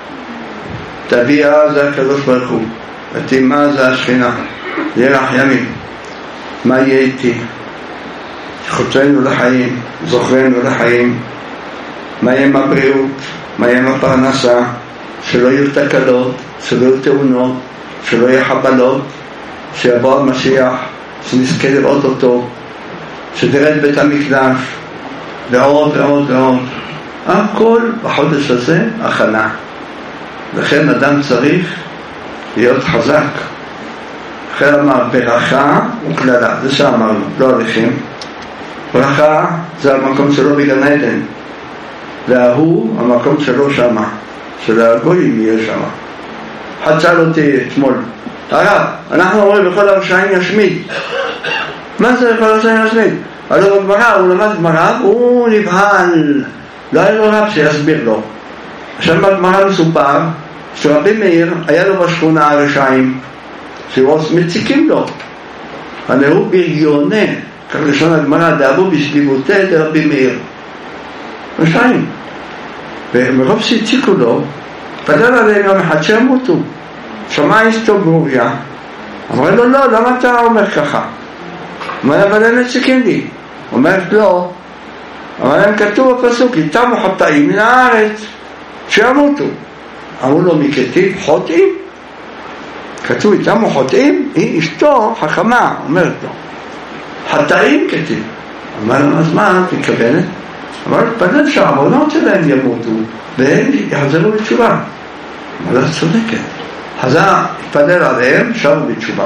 תביעה זה הקדוש ברוך הוא, ותימה זה השכינה, ירח ימים. מה יהיה איתי? חוצנו לחיים, זוכרנו לחיים. מה יהיה עם הבריאות? מה יהיה עם הפרנסה? שלא יהיו תקלות, שלא יהיו תאונות, שלא יהיו חבלות, שיבוא המשיח, שנזכה לראות אותו, שתרד בית המקדש, ועוד ועוד ועוד. הכל בחודש הזה הכנה. לכן אדם צריך להיות חזק, אחרי אמר ברכה וקללה, זה שאמרנו, לא הולכים. ברכה זה המקום שלו בגן עדן, והוא המקום שלו שמה, של הגויים יהיה שמה. אחד שאל אותי אתמול, הרב, אנחנו אומרים בכל הרשעים ישמיד. מה זה בכל הרשעים ישמיד? הלוא בגמרא, הוא למד גמרא, הוא נבהל, לא היה לו רב שיסביר לו. עכשיו בגמרא מסופר שרבי מאיר היה לו בשכונה הרשעים שמציקים לו, הנראו בריונה, כך לשון הגמרא, דאבו בשליבותי דרבי מאיר, רשעים, ומרוב שהציקו לו פדל עליהם יום אחד שימותו. שמע אשתו ברוריה, אמרה לו לא, למה אתה אומר ככה? אמר אבל הם מציקים לי. אומרת לא, אבל הם כתוב בפסוק יתמו חטאים מן הארץ שימותו. אמרו לו מכתיב חוטאים? כתוב יתמו חוטאים? היא אשתו חכמה, אומרת לו חטאים כתיב. אמר לו אז מה את מתכוונת? אמר לו פדל שהעוונות שלהם ימותו והם יחזרו בתשובה. אמר לו צודקת. חזר, התפלל עליהם, שבו בתשובה.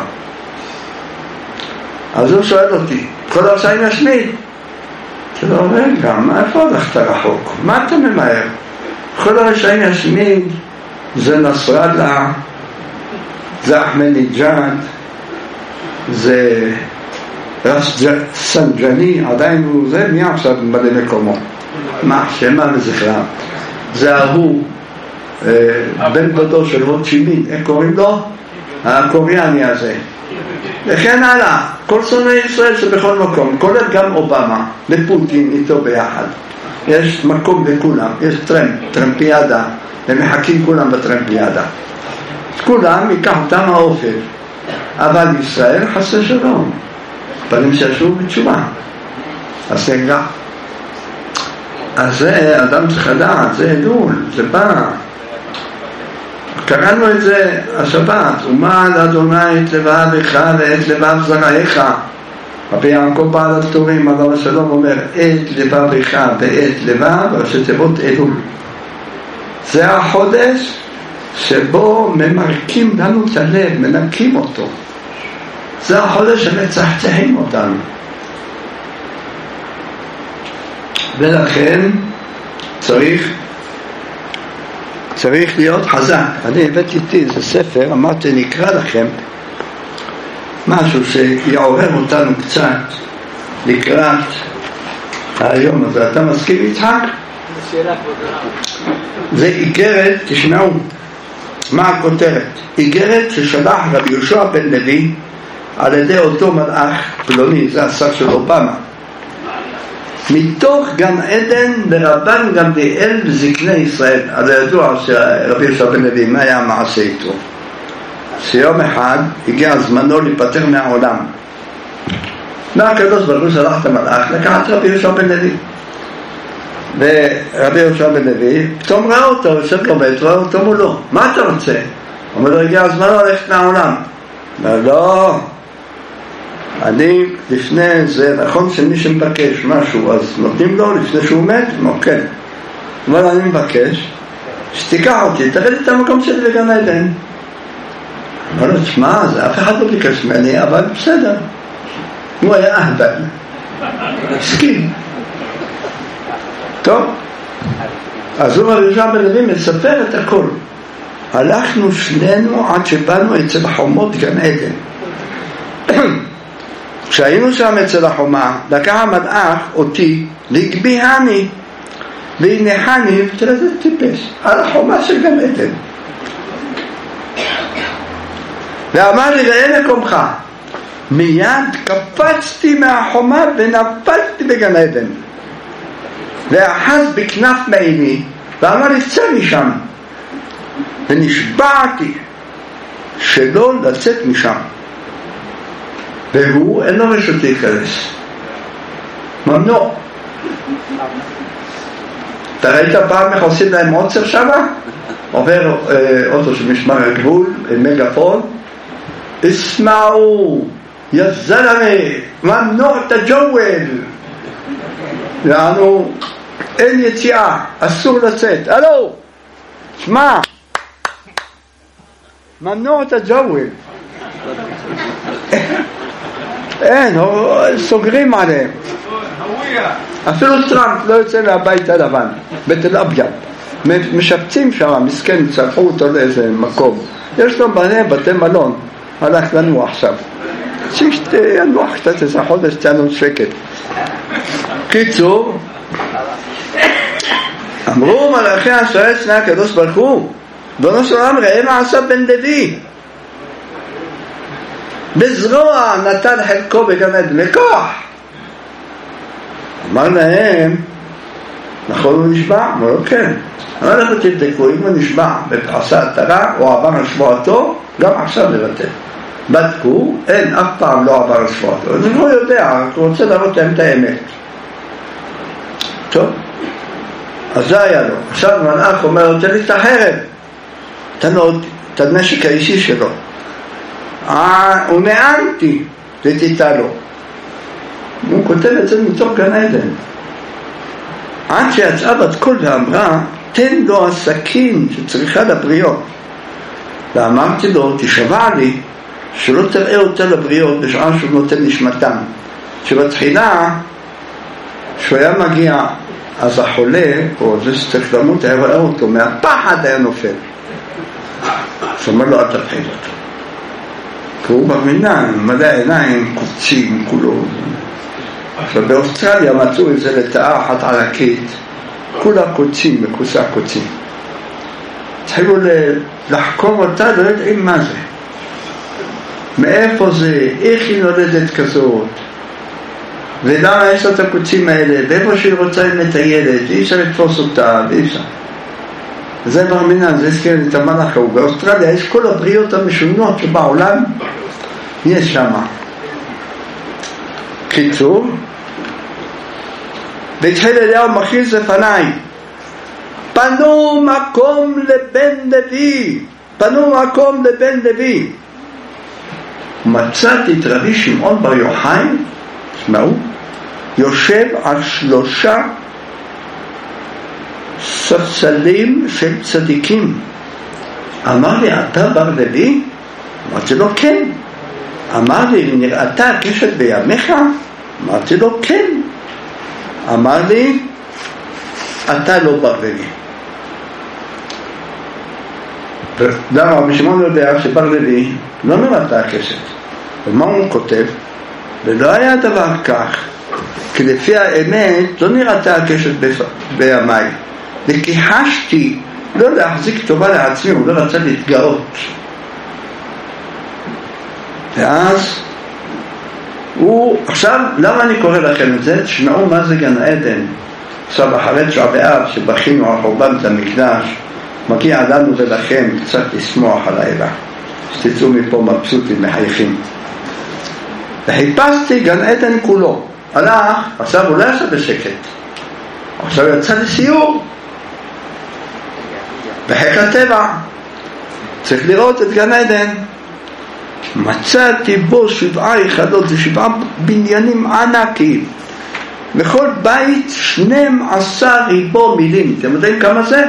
אז הוא שואל אותי, כל הרשעים ישמיד? אתה לא רגע, איפה הלכת רחוק? מה אתה ממהר? כל הרשעים ישמיד זה נסראללה, זה אחמדינג'אד, זה סנג'ני, עדיין הוא זה, מי עכשיו מלא מקומו? מה, שמה וזכרם? זה ההוא, בן דודו של הו צ'י מין, איך קוראים לו? הקוריאני הזה. וכן הלאה, כל שונאי ישראל שבכל מקום, כולל גם אובמה ופוטין איתו ביחד. יש מקום לכולם, יש טרמפיאדה, הם מחכים כולם בטרמפיאדה. כולם ייקח אותם האופן, אבל ישראל חסר שלום, פנים שישבו בתשובה. אז זה גם. אז זה אדם צריך לדעת, זה אלול, זה בא. קראנו את זה השבת, ומעל אדוני את לבבך ואת לבב זרעיך. רבי יעקב בעל הטורים עליו השלום אומר את לבבך ואת לבב, ראשי תיבות אלול. זה החודש שבו ממרקים לנו את הלב, מנקים אותו. זה החודש שמצחצחים אותנו. ולכן צריך להיות חזק. אני הבאתי איתי איזה ספר, אמרתי נקרא לכם משהו שיעורר אותנו קצת לקראת היום הזה. אתה מסכים יצחק? זה איגרת, תשמעו מה הכותרת. איגרת ששלח רבי יהושע בן לוי על ידי אותו מלאך פלוני, זה השר של אובמה, מתוך גן עדן לרבן גמליאל וזקני ישראל. על הידוע שרבי יהושע בן לוי, מה היה המעשה איתו? שיום אחד הגיע זמנו להיפטר מהעולם, והקדוש ברוך הוא שלח את המלאך לקחת רבי יהושע בן לוי. ורבי יהושע בן לוי פתאום ראה אותו, יושב לו בית, ראה אותו מולו, מה אתה רוצה? אומר לו, הגיע זמנו ללכת מהעולם. אומר לא, אני לפני זה, נכון שמי שמבקש משהו אז נותנים לו לפני שהוא מת? לא, כן. אבל אני מבקש שתיקח אותי, תרד את המקום שלי בגן עדן. אמר לו, תשמע, זה אף אחד לא ביקש ממני, אבל בסדר. הוא היה אהבל, הסכים. טוב, אז הוא רבי יהושע בן לוי מספר את הכל. הלכנו שנינו עד שבאנו אצל חומות גן עדן. כשהיינו שם אצל החומה, לקח המלאך אותי להגביהני והנחני, תראה זה טיפש, על החומה של גן עדן, ואמר לי ראה מקומך. מיד קפצתי מהחומה ונפלתי בגן עדן, ואחז בכנף מעיני ואמר לי צא משם, ונשבעתי שלא לצאת משם, והוא אין לו רשות להיכנס, ממנוע. אתה ראית פעם איך עושים להם עוצר שם? עובר אוטו של משמר הגבול עם מגפון, اسمعوا يا زلمه ممنوع تجول, יענו אין יציאה, אסור לצאת. הלו, שמע, ממנוע תג'וול. אין, סוגרים עליהם. אפילו טראמפ לא יוצא מהבית הלבן, בתל אביב. משפצים שם, מסכן, צלחו אותו לאיזה מקום. יש לו בתי מלון, הלך לנו עכשיו. שינוח קצת איזה חודש, תענו שקט. קיצור, אמרו מלאכי השרת שני הקדוש ברוך הוא, ריבונו של עולם, ראה מה עשה בן לוי. בזרוע נתן חלקו בגן עדן, בכוח. אמר להם, נכון הוא נשבע? אמרו כן. אמר לכם תבדקו, אם הוא נשבע ועשה התרה או עבר על שבועתו, גם עכשיו לבטל. בדקו, אין, אף פעם לא עבר על שבועתו. אני לא יודע, הוא רוצה להראות להם את האמת. טוב, אז זה היה לו. עכשיו מלאך אומר, תן לי את החרב, תן לו את הנשק האישי שלו. הוא נענתי ותיתה לו. הוא כותב את זה מתוך גן עדן. עד שיצאה בת קול ואמרה, תן לו הסכין שצריכה לבריות. ואמרתי לו, תשבע לי שלא תראה אותה לבריות בשעה שהוא נותן נשמתם. שבתחילה שהוא היה מגיע, אז החולה או זה שצריך למות היה רואה אותו, מהפחד היה נופל. אז אומר לו, אל תפחיד אותו, כי הוא במינן מלא עיניים, קוצים כולו. עכשיו באוסטרליה מצאו את זה לטעה אחת ענקית, כולה קוצים, מקוסה קוצים. התחילו לחקור אותה, לא יודעים מה זה, מאיפה זה, איך היא נולדת כזאת, ולמה יש לה את הקוצים האלה, ואיפה שהיא רוצה את הילד, אי אפשר לתפוס אותה, ואי אפשר. זה ברמינן, זה הזכיר את המלאך ההוא. באוסטרליה יש כל הבריאות המשונות שבעולם, יש שם. קיצור, והתחיל אליהו מכריז לפניי, פנו מקום לבן לוי, פנו מקום לבן לוי. מצאתי את רבי שמעון בר יוחאי, תשמעו, יושב על 3 ספסלים של צדיקים. אמר לי, אתה בר לוי? אמרתי לו, כן. אמר לי, נראתה הקשת בימיך? אמרתי לו, כן. אמר לי, אתה לא בר לוי. למה? רבי שמעון יודע שבר לוי לא נראתה הקשת. ומה הוא כותב? ולא היה דבר כך, כי לפי האמת לא נראתה הקשת בימיי. וכיחשתי לא להחזיק טובה לעצמי, הוא לא רצה להתגאות. ואז עכשיו למה אני קורא לכם את זה? תשמעו מה זה גן עדן. עכשיו אחרי תשעה באב שבכינו על חורבן את המקדש, מגיע לנו ולכם קצת לשמוח הלילה, שתצאו מפה מבסוטים מחייכים. וחיפשתי גן עדן כולו. הלך, עכשיו הוא לא יעשה בשקט, עכשיו יצא לסיור בחיק הטבע, צריך לראות את גן עדן. מצאתי בו 7 יחידות, זה 7 בניינים ענקיים, בכל בית 12,000 מילים. אתם יודעים כמה זה?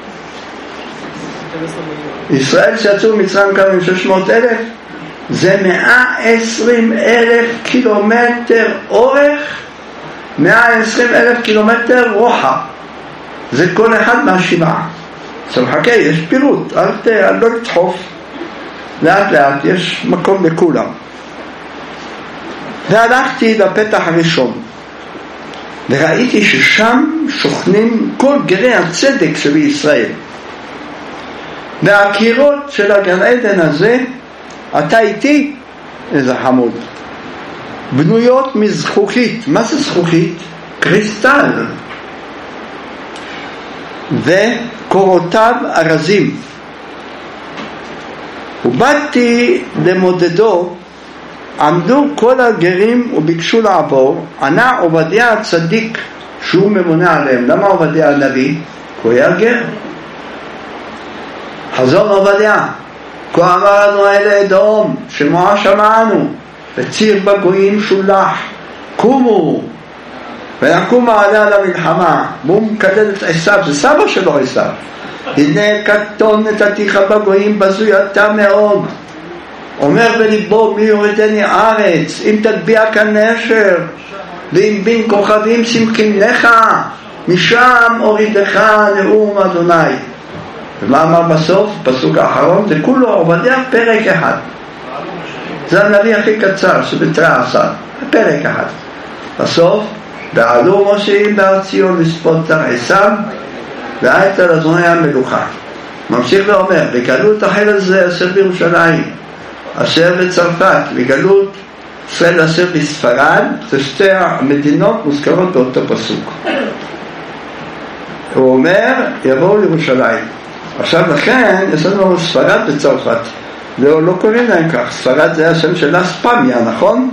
ישראל שיצאו ממצרים כמה 600,000, זה 120,000 קילומטר אורך, 120,000 קילומטר רוחב. זה כל אחד מה7. עכשיו חכה, יש פירוט, אל לא לדחוף, לאט לאט, יש מקום לכולם. והלכתי לפתח הראשון וראיתי ששם שוכנים כל גרי הצדק של ישראל, והקירות של הגן עדן הזה, אתה איתי, איזה חמוד, בנויות מזכוכית. מה זה זכוכית? קריסטל, וקורותיו ארזים. ובאתי למודדו, עמדו כל הגרים וביקשו לעבור. ענה עובדיה הצדיק שהוא ממונה עליהם. למה עובדיה הנביא? כי הוא היה גר. חזון עובדיה, כה אמר לנו אלה אדום, שמוע שמענו, וציר בגויים שולח, קומו ויקום עליה למלחמה. והוא מקדל את עשיו, זה סבא שלו עשיו. הנה קטון נתתיך בגויים בזויתה מאוד, אומר בליבו מי יורדני ארץ, אם תגביה כאן נשר, ואם בין כוכבים שמחים לך, משם הורידך נאום אדוני. ומה אמר בסוף? פסוק האחרון, זה כולו עובדיה פרק אחד. זה הנביא הכי קצר שבתרא עשה, פרק אחד. בסוף, ועלו משה בהר ציון לספות זרע עשיו, והייתה לאדוני המלוכה. ממשיך ואומר, בגלות החיל הזה אשר בירושלים, אשר בצרפת, בגלות ישראל אשר בספרד, זה שתי המדינות מוזכרות באותו פסוק. הוא אומר, יבואו לירושלים. עכשיו לכן, יש לנו ספרד וצרפת. לא קוראים להם כך. ספרד זה השם של אספמיה, נכון?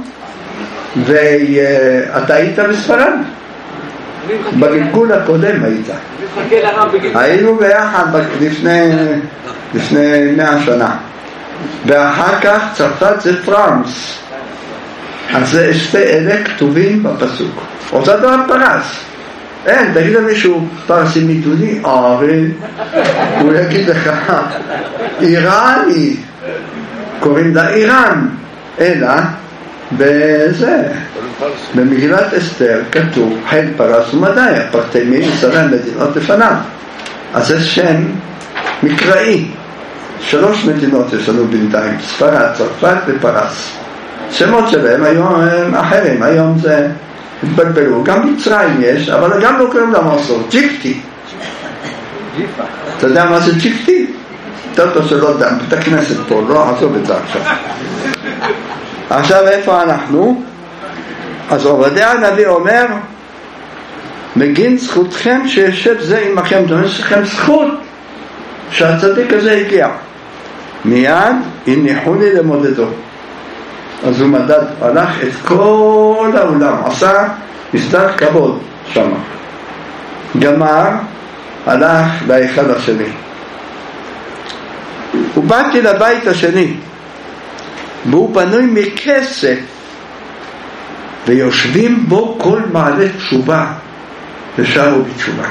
ואתה היית בספרד? בגלגול הקודם היית. היינו ביחד לפני 100 שנה. ואחר כך צרפת זה פרנס. אז זה שתי אלה כתובים בפסוק. אותו דבר פרס. אין, תגיד למישהו פרסי מיתוני, הרי הוא יגיד לך איראני, קוראים לה איראן, אלא במגילת אסתר כתוב חיל פרס ומדי, הפרטמי מסרי מדינות לפניו. אז זה שם מקראי. 3 מדינות יש לנו בינתיים, ספרד, צרפת ופרס. שמות שלהם היום הם אחרים, היום זה התבלבלו, גם מצרים יש, אבל גם לא קוראים לה מסור, ג'יפטי. אתה יודע מה זה ג'יפטי? טוב שלא דם, בית הכנסת פה, לא עזוב את זה עכשיו. עכשיו איפה אנחנו? אז עובדיה הנביא אומר, מגין זכותכם שישב זה עמכם, יש לכם זכות שהצדיק הזה הגיע. מיד הניחוני למודדו. אז הוא מדד, הלך את כל העולם, עשה מסדר כבוד שם. גמר, הלך להיכל השני. ובאתי לבית השני, והוא בנוי מכסף, ויושבים בו כל מעלה תשובה, ושרו בתשובה.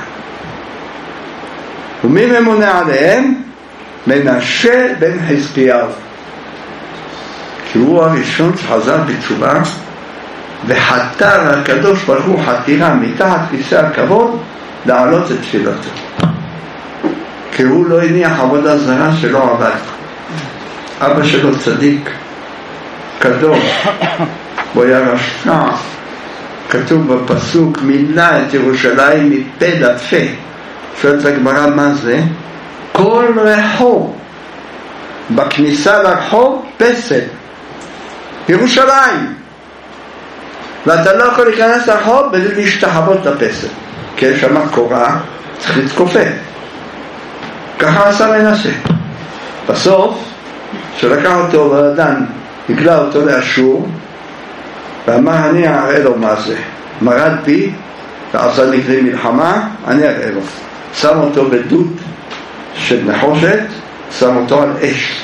ומי ממונה עליהם? מנשה בן חזקיהו. כי הוא הראשון שחזר בתשובה, וחתר הקדוש ברוך הוא חתירה מתחת כיסא הכבוד להעלות את תפילתו. כי הוא לא הניח עבודה זרה שלא עבד. אבא שלו צדיק, קדוש, הוא היה רשע. כתוב בפסוק, מילא את ירושלים מפה לפה. שואלת הגמרא מה זה? כל רחוב, בכניסה לרחוב פסל. ירושלים. ואתה לא יכול להיכנס לרחוב בלי להשתחוות לפסל. כי יש שם קורה, צריך להתכופף. ככה עשה מנשה. בסוף, שלקח אותו ואדן, הגלה אותו לאשור, ואמר אני אראה לו מה זה. מרד בי, ועשה נגדי מלחמה, אני אראה לו. שם אותו בדוד של נחושת, שם אותו על אש.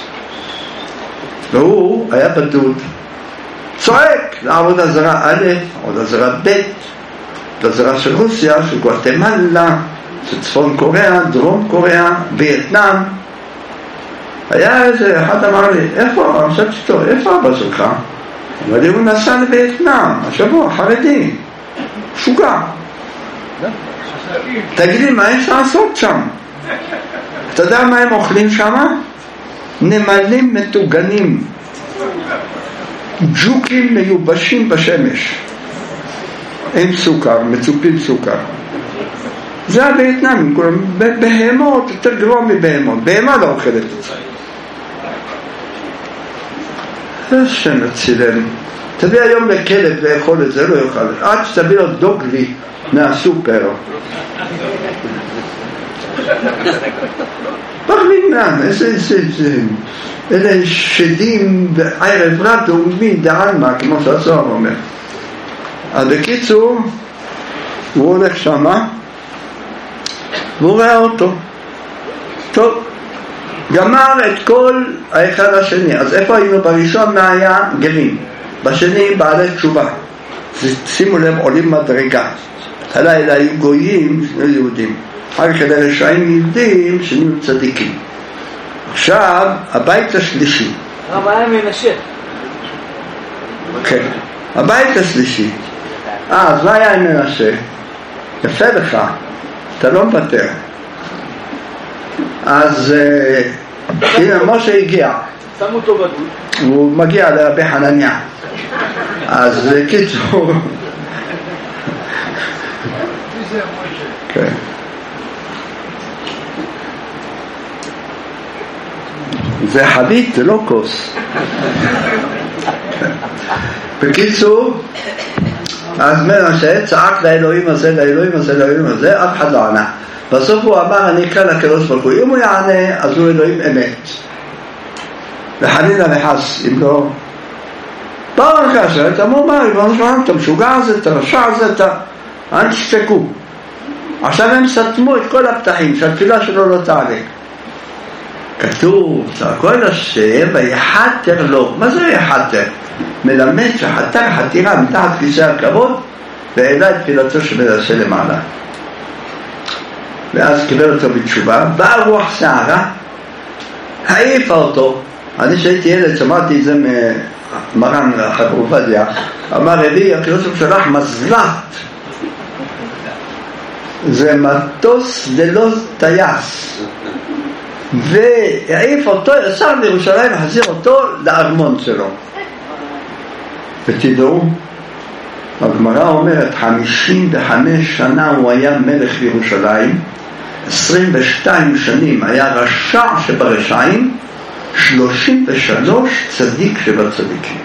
והוא היה בדוד. צועק לעבודה זרה א', עבודה זרה ב', עבודה זרה של רוסיה, של גואטמלה, של צפון קוריאה, דרום קוריאה, וייטנאם. היה איזה, אחד אמר לי, איפה? חשבתי טוב, איפה אבא שלך? אבל הוא נסע לווייטנאם, השבוע, חרדי, שוגע. תגיד לי, מה יש לעשות שם? אתה יודע מה הם אוכלים שם? נמלים מטוגנים, ג'וקים מיובשים בשמש, עם סוכר, מצופים סוכר. זה הווייטנאמים, בהמות, יותר גרוע מבהמות. בהמה לא אוכלת את זה. זה שנצילם. תביא היום לכלב לאכול את זה, לא יאכל. עד שתביא לו דוגלי מהסופר. פרלינם, אלה שדים בערב רב ומבין דעלמה, כמו שהזוהר אומר. אז בקיצור, הוא הולך שמה, והוא ראה אותו. טוב, גמר את כל האחד השני. אז איפה היינו בראשון? מה היה? גרים. בשני בעלי תשובה. שימו לב, עולים מדרגה. אלה היו גויים, שני יהודים. אחר כך רשעים יהודים שנהיו צדיקים. עכשיו, הבית השלישי. הרב היה מנשה. כן, הבית השלישי. אז מה היה עם מנשה? יפה לך, אתה לא מוותר. אז הנה משה הגיע, שמו אותו בגוד, הוא מגיע לרבי חנניה. אז קיצור, כן. זה חבית, זה לא כוס. בקיצור, אז מנשה צעק לאלוהים הזה, אף אחד לא ענה. בסוף הוא אמר, אני אקרא לקדוש ברוך הוא, אם הוא יענה, אז הוא אלוהים אמת. וחלילה וחס, אם לא... באו הנקשה, אמרו, מה, ריבונו של עולם, אתה משוגע הזה, אתה רשע הזה, אל תשתקו. עכשיו הם סתמו את כל הפתחים, שהתפילה שלו לא תעלה. כתוב, צעקו אל השם, ויחתר לו. מה זה ויחתר? מלמד שחתר חתירה מתחת כיסא הכבוד, והעלה את תפילתו של מנשה למעלה. ואז קיבל אותו בתשובה, באה רוח שערה, העיפה אותו. אני שהייתי ילד, שמעתי את זה מרן חבר עובדיה, אמר רבי, הקדוש ברוך הוא שלח מזל"ט, זה מטוס ללא טייס, והעיף אותו ישר לירושלים וחזיר אותו לארמון שלו. ותדעו, הגמרא אומרת 55 שנה הוא היה מלך בירושלים, 22 שנים היה רשע שברשעים, 33 צדיק שבצדיקים.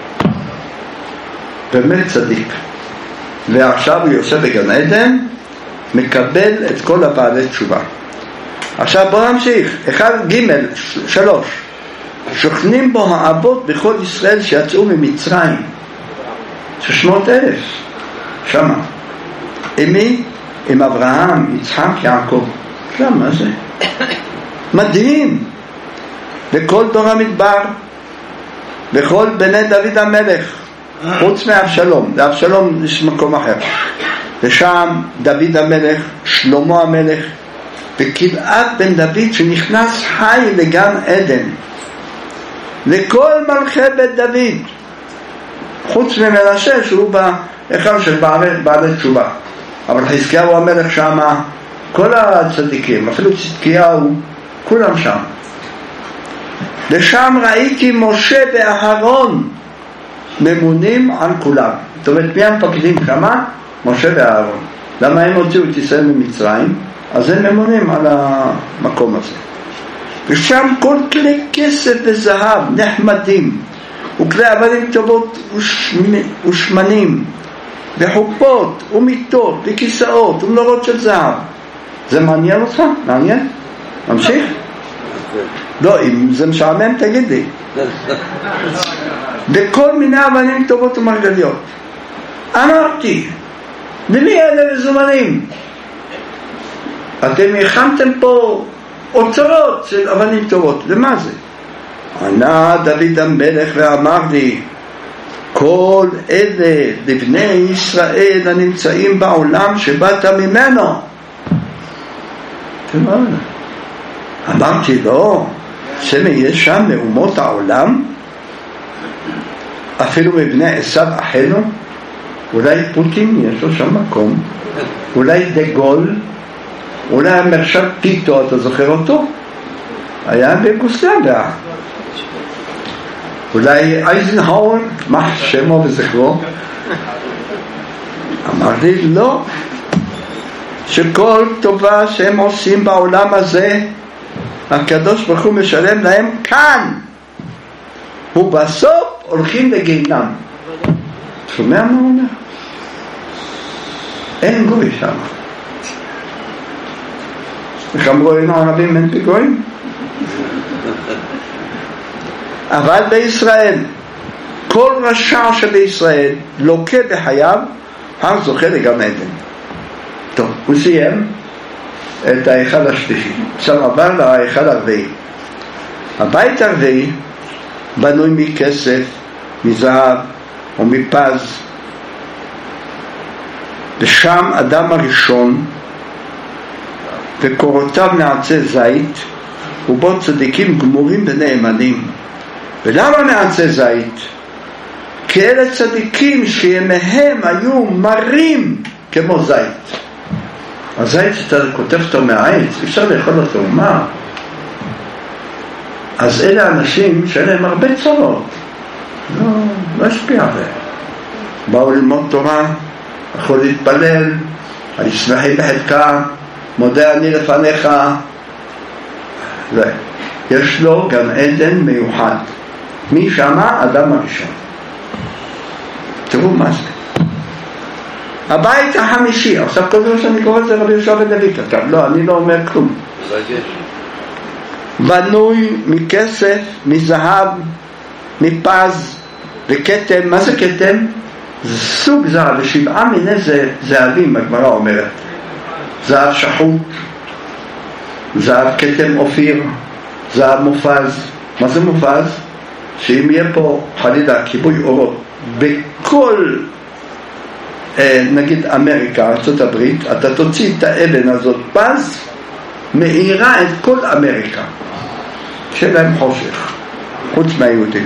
באמת צדיק. ועכשיו הוא יושב בגן עדן, מקבל את כל הבעלי תשובה. עכשיו בוא נמשיך. 3 שוכנים בו האבות בכל ישראל שיצאו ממצרים, 600,000 שמה. עם מי? עם אברהם, יצחק, יעקב. למה זה? מדהים. וכל דור המדבר, וכל בני דוד המלך, חוץ מאבשלום. לאבשלום יש מקום אחר. ושם דוד המלך, שלמה המלך, וכלאב בן דוד שנכנס חי לגן עדן. לכל מלכי בית דוד, חוץ ממנשה שהוא באחד של בעלי תשובה. אבל חזקיהו המלך שם, כל הצדיקים, אפילו צדקיהו, כולם שם. ושם ראיתי משה ואהרון ממונים על כולם. זאת אומרת, מי המפקדים שמה? משה ואהרון. למה הם הוציאו את ישראל ממצרים? אז הם ממונים על המקום הזה. ושם כל כלי כסף וזהב נחמדים, וכלי אבנים טובות ושמנים, וחופות ומיטות וכיסאות ומנורות של זהב. זה מעניין אותך? מעניין? ממשיך? לא, אם זה משעמם תגיד לי. וכל מיני אבנים טובות ומרגליות. אמרתי, למי אלה מזומנים? אתם הכנתם פה אוצרות של אבנים טובות. למה זה? ענה דוד המלך ואמר לי, כל אלה לבני ישראל הנמצאים בעולם שבאת ממנו. תראה, אמרתי לו, יש שם מאומות העולם, אפילו מבני עשיו אחינו, אולי פוטין יש לו שם מקום, אולי דגול, אולי המרשל פיטו, אתה זוכר אותו? היה בגוסלנדיה. אולי אייזנהאואר, מה שמו וזכרו? אמרתי לא, שכל טובה שהם עושים בעולם הזה הקדוש ברוך הוא משלם להם כאן, ובסוף הולכים לגיהנם. שומע מה הוא אומר? אין גוי שם. איך אמרו אין ערבים אין בגויים? אבל בישראל כל רשע שבישראל לוקה בחייו, אז זוכה לגן עדן. טוב, הוא סיים את ההיכל השלישי. עכשיו עבר להיכל הרביעי. הבית הרביעי בנוי מכסף, מזהב או מפז, ושם אדם הראשון וקורותיו מעצי זית, ובו צדיקים גמורים ונאמנים, ולמה מעצי זית? כי אלה צדיקים שימיהם היו מרים כמו זית. הזית שאתה כותב אותו מהעץ, אפשר לאכול אותו, מה? אז אלה אנשים שאין להם הרבה צרות, לא השפיע עליהם. באו ללמוד תורה, יכול להתפלל, אני שמחי בחלקה, מודה אני לפניך. יש לו גם עדן מיוחד. מי שמה? אדם הראשון. תראו מה זה. הבית החמישי, עכשיו כל דבר שאני קורא את זה רבי יהושע בן לוי כתב, לא, אני לא אומר כלום. בנוי מכסף, מזהב, מפז וכתם. מה זה כתם? זה סוג זהב, 7 מיני זהבים, הגמרא אומרת. זהב שחוט, זהב כתם אופיר, זהב מופז. מה זה מופז? שאם יהיה פה חלילה כיבוי אורות בכל נגיד אמריקה, ארצות הברית, אתה תוציא את האבן הזאת פז, מאירה את כל אמריקה, שלהם חושך חוץ מהיהודים.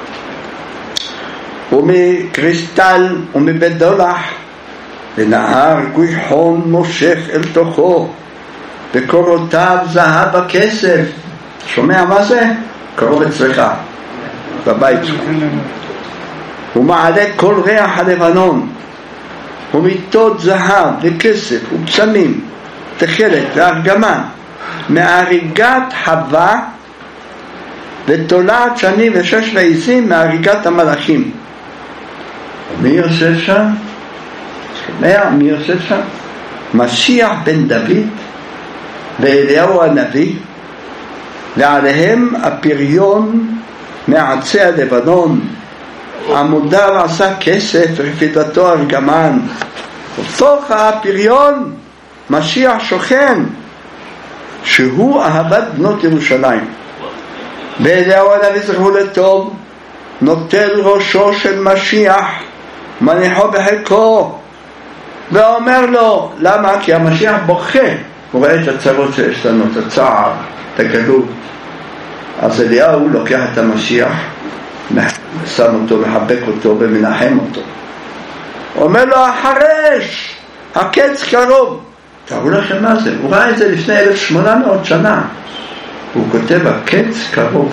ומקריסטל ומבדולח ונהר גויחון מושך אל תוכו, וקורותיו זהב הכסף. שומע מה זה? קרוב אצלך בבית שלך. הוא מעלה כל ריח הלבנון, ומיטות זהב וכסף ופסמים תכלת וארגמן, מהריגת חווה ותולעת שני ושש ועיזים מהריגת המלאכים. מי יושב שם? מי יושב שם? משיח בן דוד ואליהו הנביא, ועליהם הפריון מעצי הלבנון, עמודיו עשה כסף רפידתו ארגמן. בתוך הפריון משיח שוכן, שהוא אהבת בנות ירושלים. ואליהו הנביא זכרו לטוב נוטל ראשו של משיח, מניחו בחלקו, ואומר לו, למה? כי המשיח בוכה, הוא רואה את הצרות שיש לנו, את הצער, את הגלות. אז אליהו לוקח את המשיח, שם אותו, מחבק אותו ומנחם אותו, אומר לו, החרש, הקץ קרוב. תראו לכם מה זה, הוא ראה את זה לפני 1800 שנה, הוא כותב הקץ קרוב.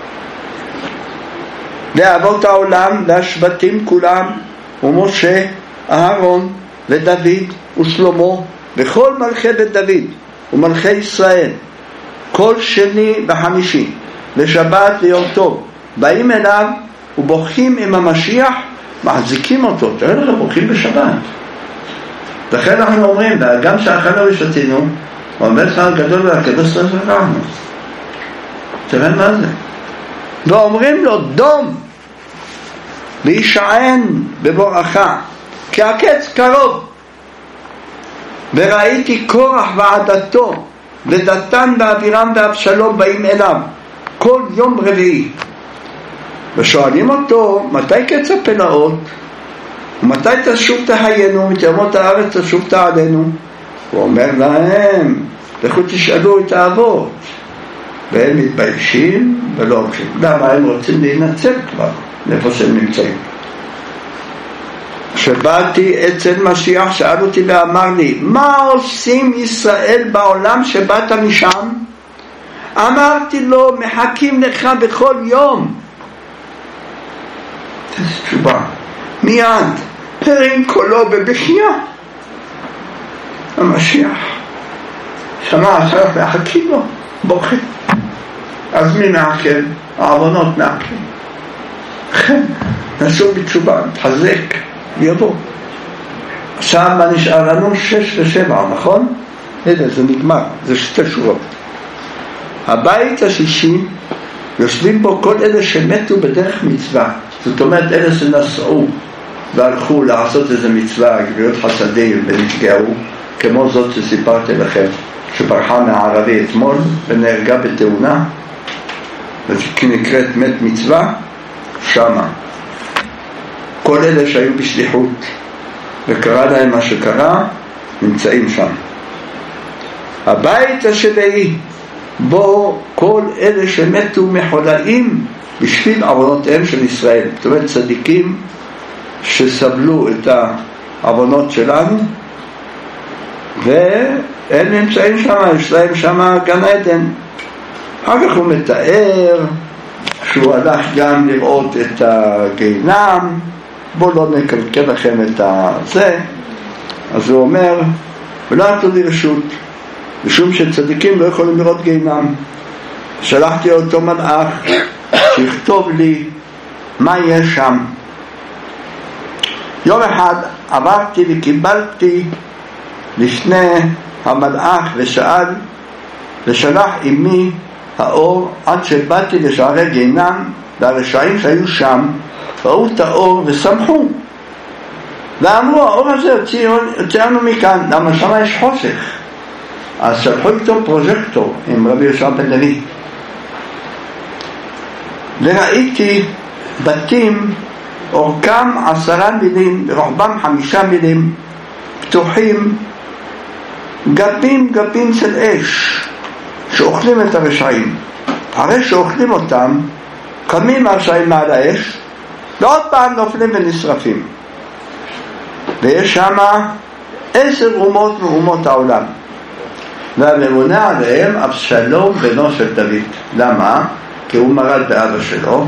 לאבות העולם והשבטים כולם, ומשה, אהרון ודוד ושלמה וכל מלכי בית דוד ומלכי ישראל, כל שני וחמישי לשבת ליום טוב באים אליו ובוכים עם המשיח, מחזיקים אותו. תראה לך, בוכים בשבת. לכן אנחנו אומרים, גם שאכלנו ושתינו, אומר לך הגדול והקדוש לנו. תראה מה זה. ואומרים לו, דום וישען בבואכה, כי הקץ קרוב. וראיתי קורח ועדתו ודתן ואבירם ואבשלום באים אליו כל יום רביעי, ושואלים אותו, מתי קץ הפלאות? ומתי תשוב תחיינו, מתיימות הארץ תשוב תעדנו? הוא אומר להם, לכו תשאלו את האבות. והם מתביישים ולא הולכים. למה? הם רוצים להינצל כבר לאיפה שהם נמצאים. כשבאתי אצל משיח, שאל אותי ואמר לי, מה עושים ישראל בעולם שבאת משם? אמרתי לו, מחכים לך בכל יום. תשובה, מיד הרים קולו בבכייה. המשיח שמע עכשיו מחכים לו, בוכה. אז מי מעכל? העוונות מעכל. כן, נסו בתשובה, תחזק ויבוא. עכשיו מה נשאר לנו? 6 ו7, נכון? הנה, זה נגמר, זה 2 שורות. הבית השישי יושבים בו כל אלה שמתו בדרך מצווה. זאת אומרת, אלה שנסעו והלכו לעשות איזה מצווה, גבירות חסדים ונפגעו, כמו זאת שסיפרתי לכם, שברחה מהערבי אתמול ונהרגה בתאונה, ונקראת מת מצווה. שמה כל אלה שהיו בשליחות וקרה להם מה שקרה, נמצאים שם. הבית השביעי בו כל אלה שמתו מחולאים בשביל עוונותיהם של ישראל. זאת אומרת, צדיקים שסבלו את העוונות שלנו והם נמצאים שם, יש להם שם גן עדן. אחר כך הוא מתאר שהוא הלך גם לראות את הגיהנם. בואו לא נקלקל לכם את זה. אז הוא אומר, ולא נתנו לי רשות, משום שצדיקים לא יכולים לראות גיהנם. שלחתי אותו מלאך שיכתוב לי מה יש שם. יום אחד עברתי וקיבלתי לפני המלאך ושלח עמי האור עד שבאתי לשערי גיהנם, והרשעים שהיו שם ראו את האור ושמחו ואמרו, האור הזה הוציאנו מכאן, למה שם יש חושך. אז שלחו איתו פרוז'קטור עם רבי יהושע בן לוי, וראיתי בתים אורכם 10 מילים ורוחבם 5 מילים, פתוחים, גבים של אש שאוכלים את הרשעים. אחרי שאוכלים אותם קמים הרשעים מעל האש ועוד פעם נופלים ונשרפים, ויש שם 10 אומות מאומות העולם, והממונה עליהם אבשלום בנו של דוד. למה? כי הוא מרד באבא שלו,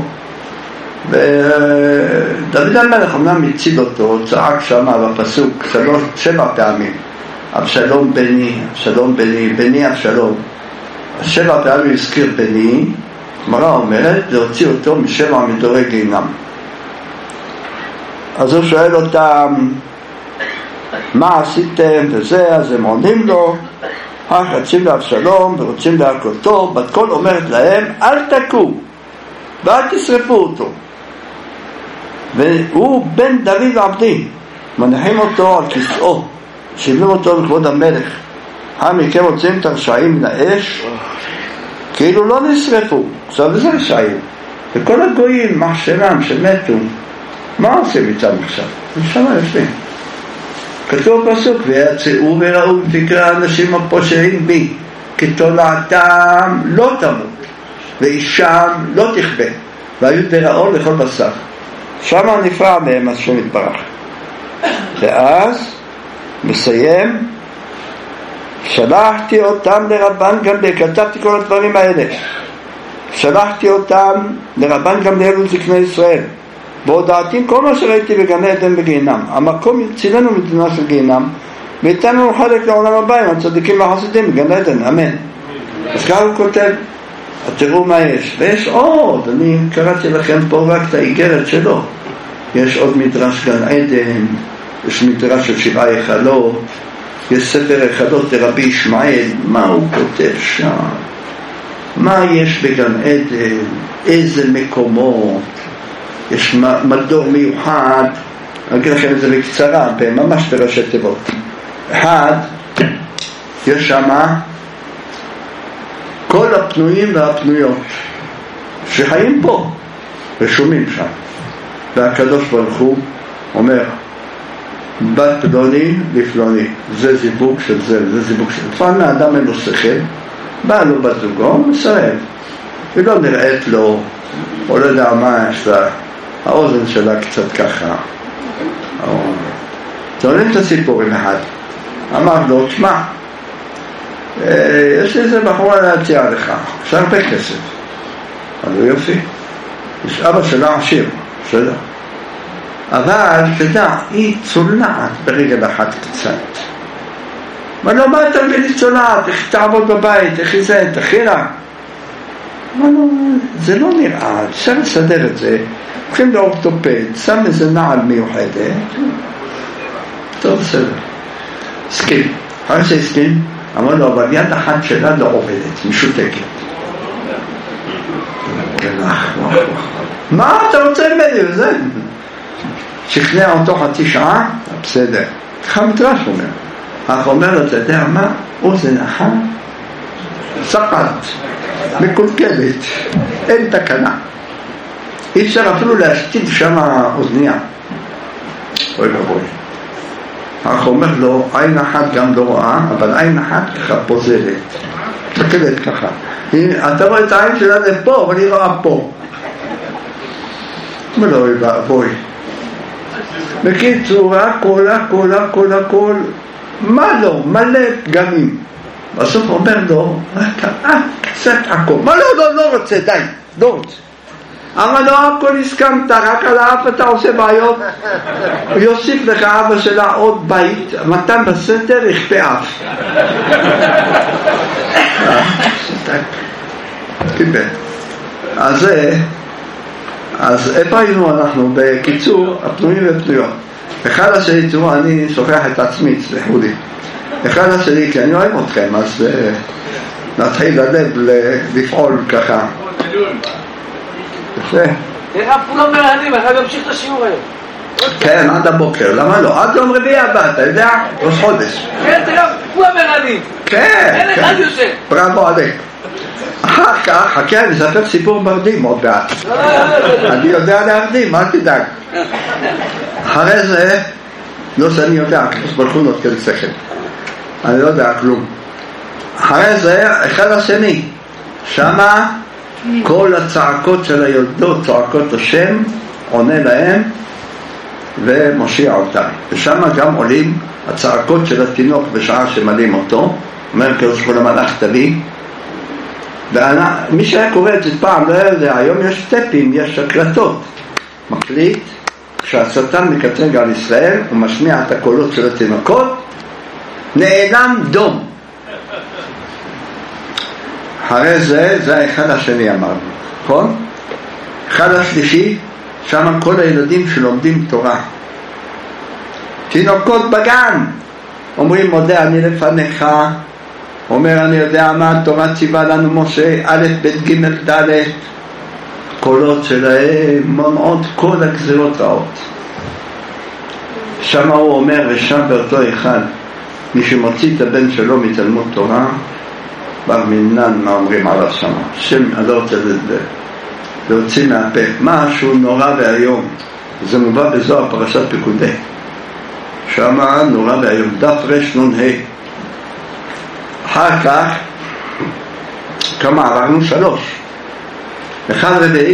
ודוד המלך אמנם הציל אותו, צעק שם בפסוק 7 פעמים, אבשלום בני, אבשלום בני, בני אבשלום. 7 פעמים הזכיר בני. הגמרא אומרת להוציא אותו מ7 מדורי גיהנם. אז הוא שואל אותם, מה עשיתם וזה? אז הם עונים לו, רצים לאבשלום ורוצים להכותו. בת קול אומרת להם, אל תקו ואל תשרפו אותו, והוא בן דוד עבדי. מניחים אותו על כיסאו, שיבלו אותו לכבוד המלך. מכם מוצאים את הרשעים מן האש, כאילו לא נשרפו. עכשיו זה רשעים, וכל הגויים מחשבם שמתו, מה עושים איתם עכשיו? שם יושבים. כתוב פסוק, ויצאו וראו ופקרא האנשים הפושעים בי, כי תולעתם לא תמות ואישם לא תכבה, והיו דראו לכל בשר. שם נפרע מהם השם יתברך. ואז מסיים, שלחתי אותם לרבן גמליאל, כתבתי כל הדברים האלה, שלחתי אותם לרבן גמליאל ולזקני ישראל, והודעתי כל מה שראיתי בגן עדן בגיהנם. המקום יצילנו מדינה של גיהנם וייתן לנו חלק לעולם הבא עם הצדיקים והחסידים בגן עדן, אמן. אז ככה הוא כותב. תראו מה יש, ויש עוד. אני קראתי לכם פה רק את האיגרת שלו. יש עוד מדרש גן עדן, יש מדרש של 7 היכלות, יש ספר היכלות לרבי ישמעאל. מה הוא כותב שם, מה יש בגן עדן, איזה מקומות, יש מדור מיוחד. אני אגיד לכם את זה בקצרה, ממש בראשי תיבות. 1, יש שם כל הפנויים והפנויות שחיים פה רשומים שם, והקדוש ברוך הוא אומר, בת פלוני לפלוני, זה זיווג של זה זיווג של זה. לפעמים האדם אין לו שכל, בא לו בת זוגו, מסרב, ולא נראית לו, או לא יודע מה יש לה, האוזן שלה קצת ככה. תעולים את הסיפורים אחד, אמר לו, תשמע, יש לי איזה בחורה להציע לך, יש הרבה כסף. אבל יופי, יש אבא שלה עשיר, בסדר, אבל תדע, היא צולעת ברגל אחת קצת. מה לא, מה אתה מבין צולעת? איך תעבוד בבית, איך זה, תחילה? זה לא נראה, אפשר לסדר את זה. הולכים לאורתופד, שם איזה נעל מיוחדת, טוב, בסדר, הסכים. אחרי שהסכים, אמר לו, אבל יד אחת שלה לא עובדת, משותקת. מה אתה רוצה ממני? וזה שכנע אותו חצי שעה, בסדר. ככה מדרש אומר. אך אומר לו, אתה יודע מה? אוזן אחת סקת, מקולקלת, אין תקנה, אי אפשר אפילו להשתיל שם אוזניה. אוי ובוי. אך אומר לו, עין אחת גם לא רואה, אבל עין אחת ככה פוזלת, תקלת ככה. אתה רואה את העין שלה לפה, אבל היא רואה פה. ולא בואי. בקיצור, הכל, מה לא? מלא פגמים. בסוף אומר לו, קצת הכל. מה לא רוצה, די, לא רוצה. אבל לא הכל הסכמת, רק על האף אתה עושה בעיות. הוא יוסיף לך אבא שלה עוד בית, מתן בסתר יכפה אף. קיבל. אז איפה היינו אנחנו? בקיצור, הפנויים ופנויות. אחד השני, תראו, אני שוכח את עצמי, סליחו לי. אחד השני, כי אני אוהב אתכם, אז נתחיל ללב לפעול ככה. יפה. איך אף לא מרענים, איך להמשיך את השיעור היום? כן, עד הבוקר, למה לא? עד יום רביעי הבא, אתה יודע? ראש חודש. כן, תראה, כולם מרענים. כן, אין אחד יושב. בראבו עליק. אחר כך, חכה, אני אספר סיפור מרדים עוד מעט. אני יודע להרדים, אל תדאג. אחרי זה, לא שאני יודע, ברחונות כאלה שכל. אני לא יודע כלום. אחרי זה, אחד השני. שמה כל הצעקות של היולדות צועקות השם, עונה להם ומושיע אותם. ושם גם עולים הצעקות של התינוק בשעה שמלאים אותו. אומר קדוש ברוך הוא למלאך תביא. ומי שהיה קורא את זה פעם לא יודע, היום יש סטפים, יש הקלטות. מקליט, כשהשטן מקטרג על ישראל הוא משמיע את הקולות של התינוקות, נעלם דום. אחרי זה האחד השני אמרנו, נכון? אחד השלישי, שם כל הילדים שלומדים תורה. תינוקות בגן, אומרים מודה אני לפניך, אומר אני יודע מה התורה ציווה לנו משה, א' ב' ג' ד', קולות שלהם מונעות כל הגזירות רעות. שם הוא אומר, ושם באותו אחד, מי שמוציא את הבן שלו מתלמוד תורה, בר מינן, מה אומרים עליו שם? שם, אני לא רוצה להוציא מהפה. משהו נורא והיום. זה מובא בזוהר פרשת פקודי. שם נורא והיום. דף רש נון ה'. אחר כך, כמה עברנו? 3. אחד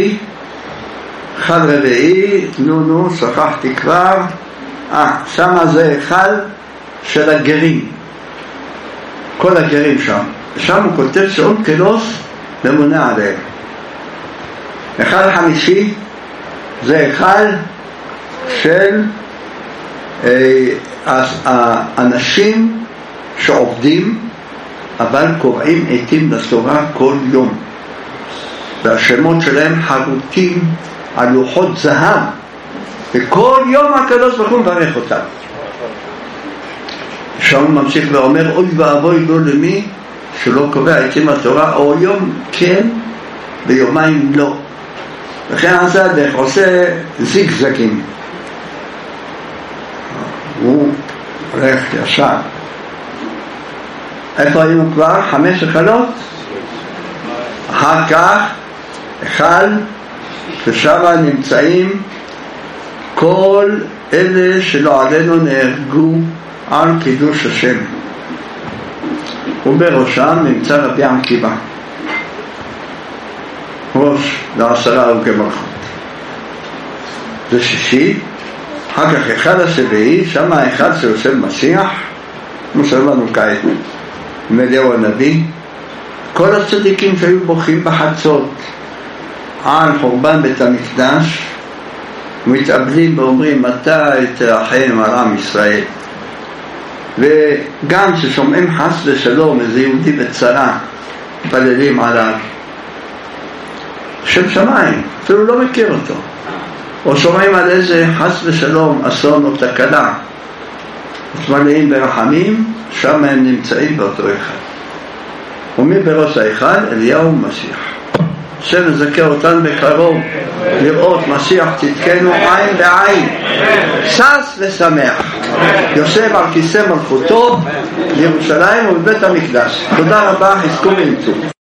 רביעי, נו, שכחתי כבר. שם זה אחד של הגרים. כל הגרים שם. שם הוא כותב שאונקלוס ממונה עליהם. אחד החמישי זה אחד של האנשים שעובדים אבל קוראים עתים לתורה כל יום, והשמות שלהם חרוטים על לוחות זהב, וכל יום הקדוש ברוך הוא מברך אותם. שם הוא ממשיך ואומר אוי ואבוי לו למי שלא קובע עתים לתורה, או יום כן ויומיים לא. וכן עשה דרך, עושה זיגזגים, הוא הולך ישר. איפה היינו כבר? 5 החלות. אחר כך אחד ושם נמצאים כל אלה שלא עלינו נהרגו על קידוש השם, ובראשם נמצא רבי עקיבא, ראש ל10 הרוגי מלכות. זה 6. אחר כך אחד השביעי, שם האחד שיושב משיח, מושב לנו כעת מליהו הנביא. כל הצדיקים שהיו בוכים בחצות על חורבן בית המקדש מתאבלים ואומרים מתי תרחם על עם ישראל. וגם ששומעים חס ושלום איזה יהודי בצרה מתפללים עליו שם שמיים, אפילו לא מכיר אותו, או שומעים על איזה חס ושלום אסון או תקלה, מתמלאים ברחמים, שם הם נמצאים באותו אחד. ומי בראש האחד? אליהו משיח. השם מזכה אותנו בקרוב לראות משיח צדקנו עין בעין, שש ושמח, יושב על כיסא מלכותו בירושלים ובבית המקדש. תודה רבה, חזקו ואמצו.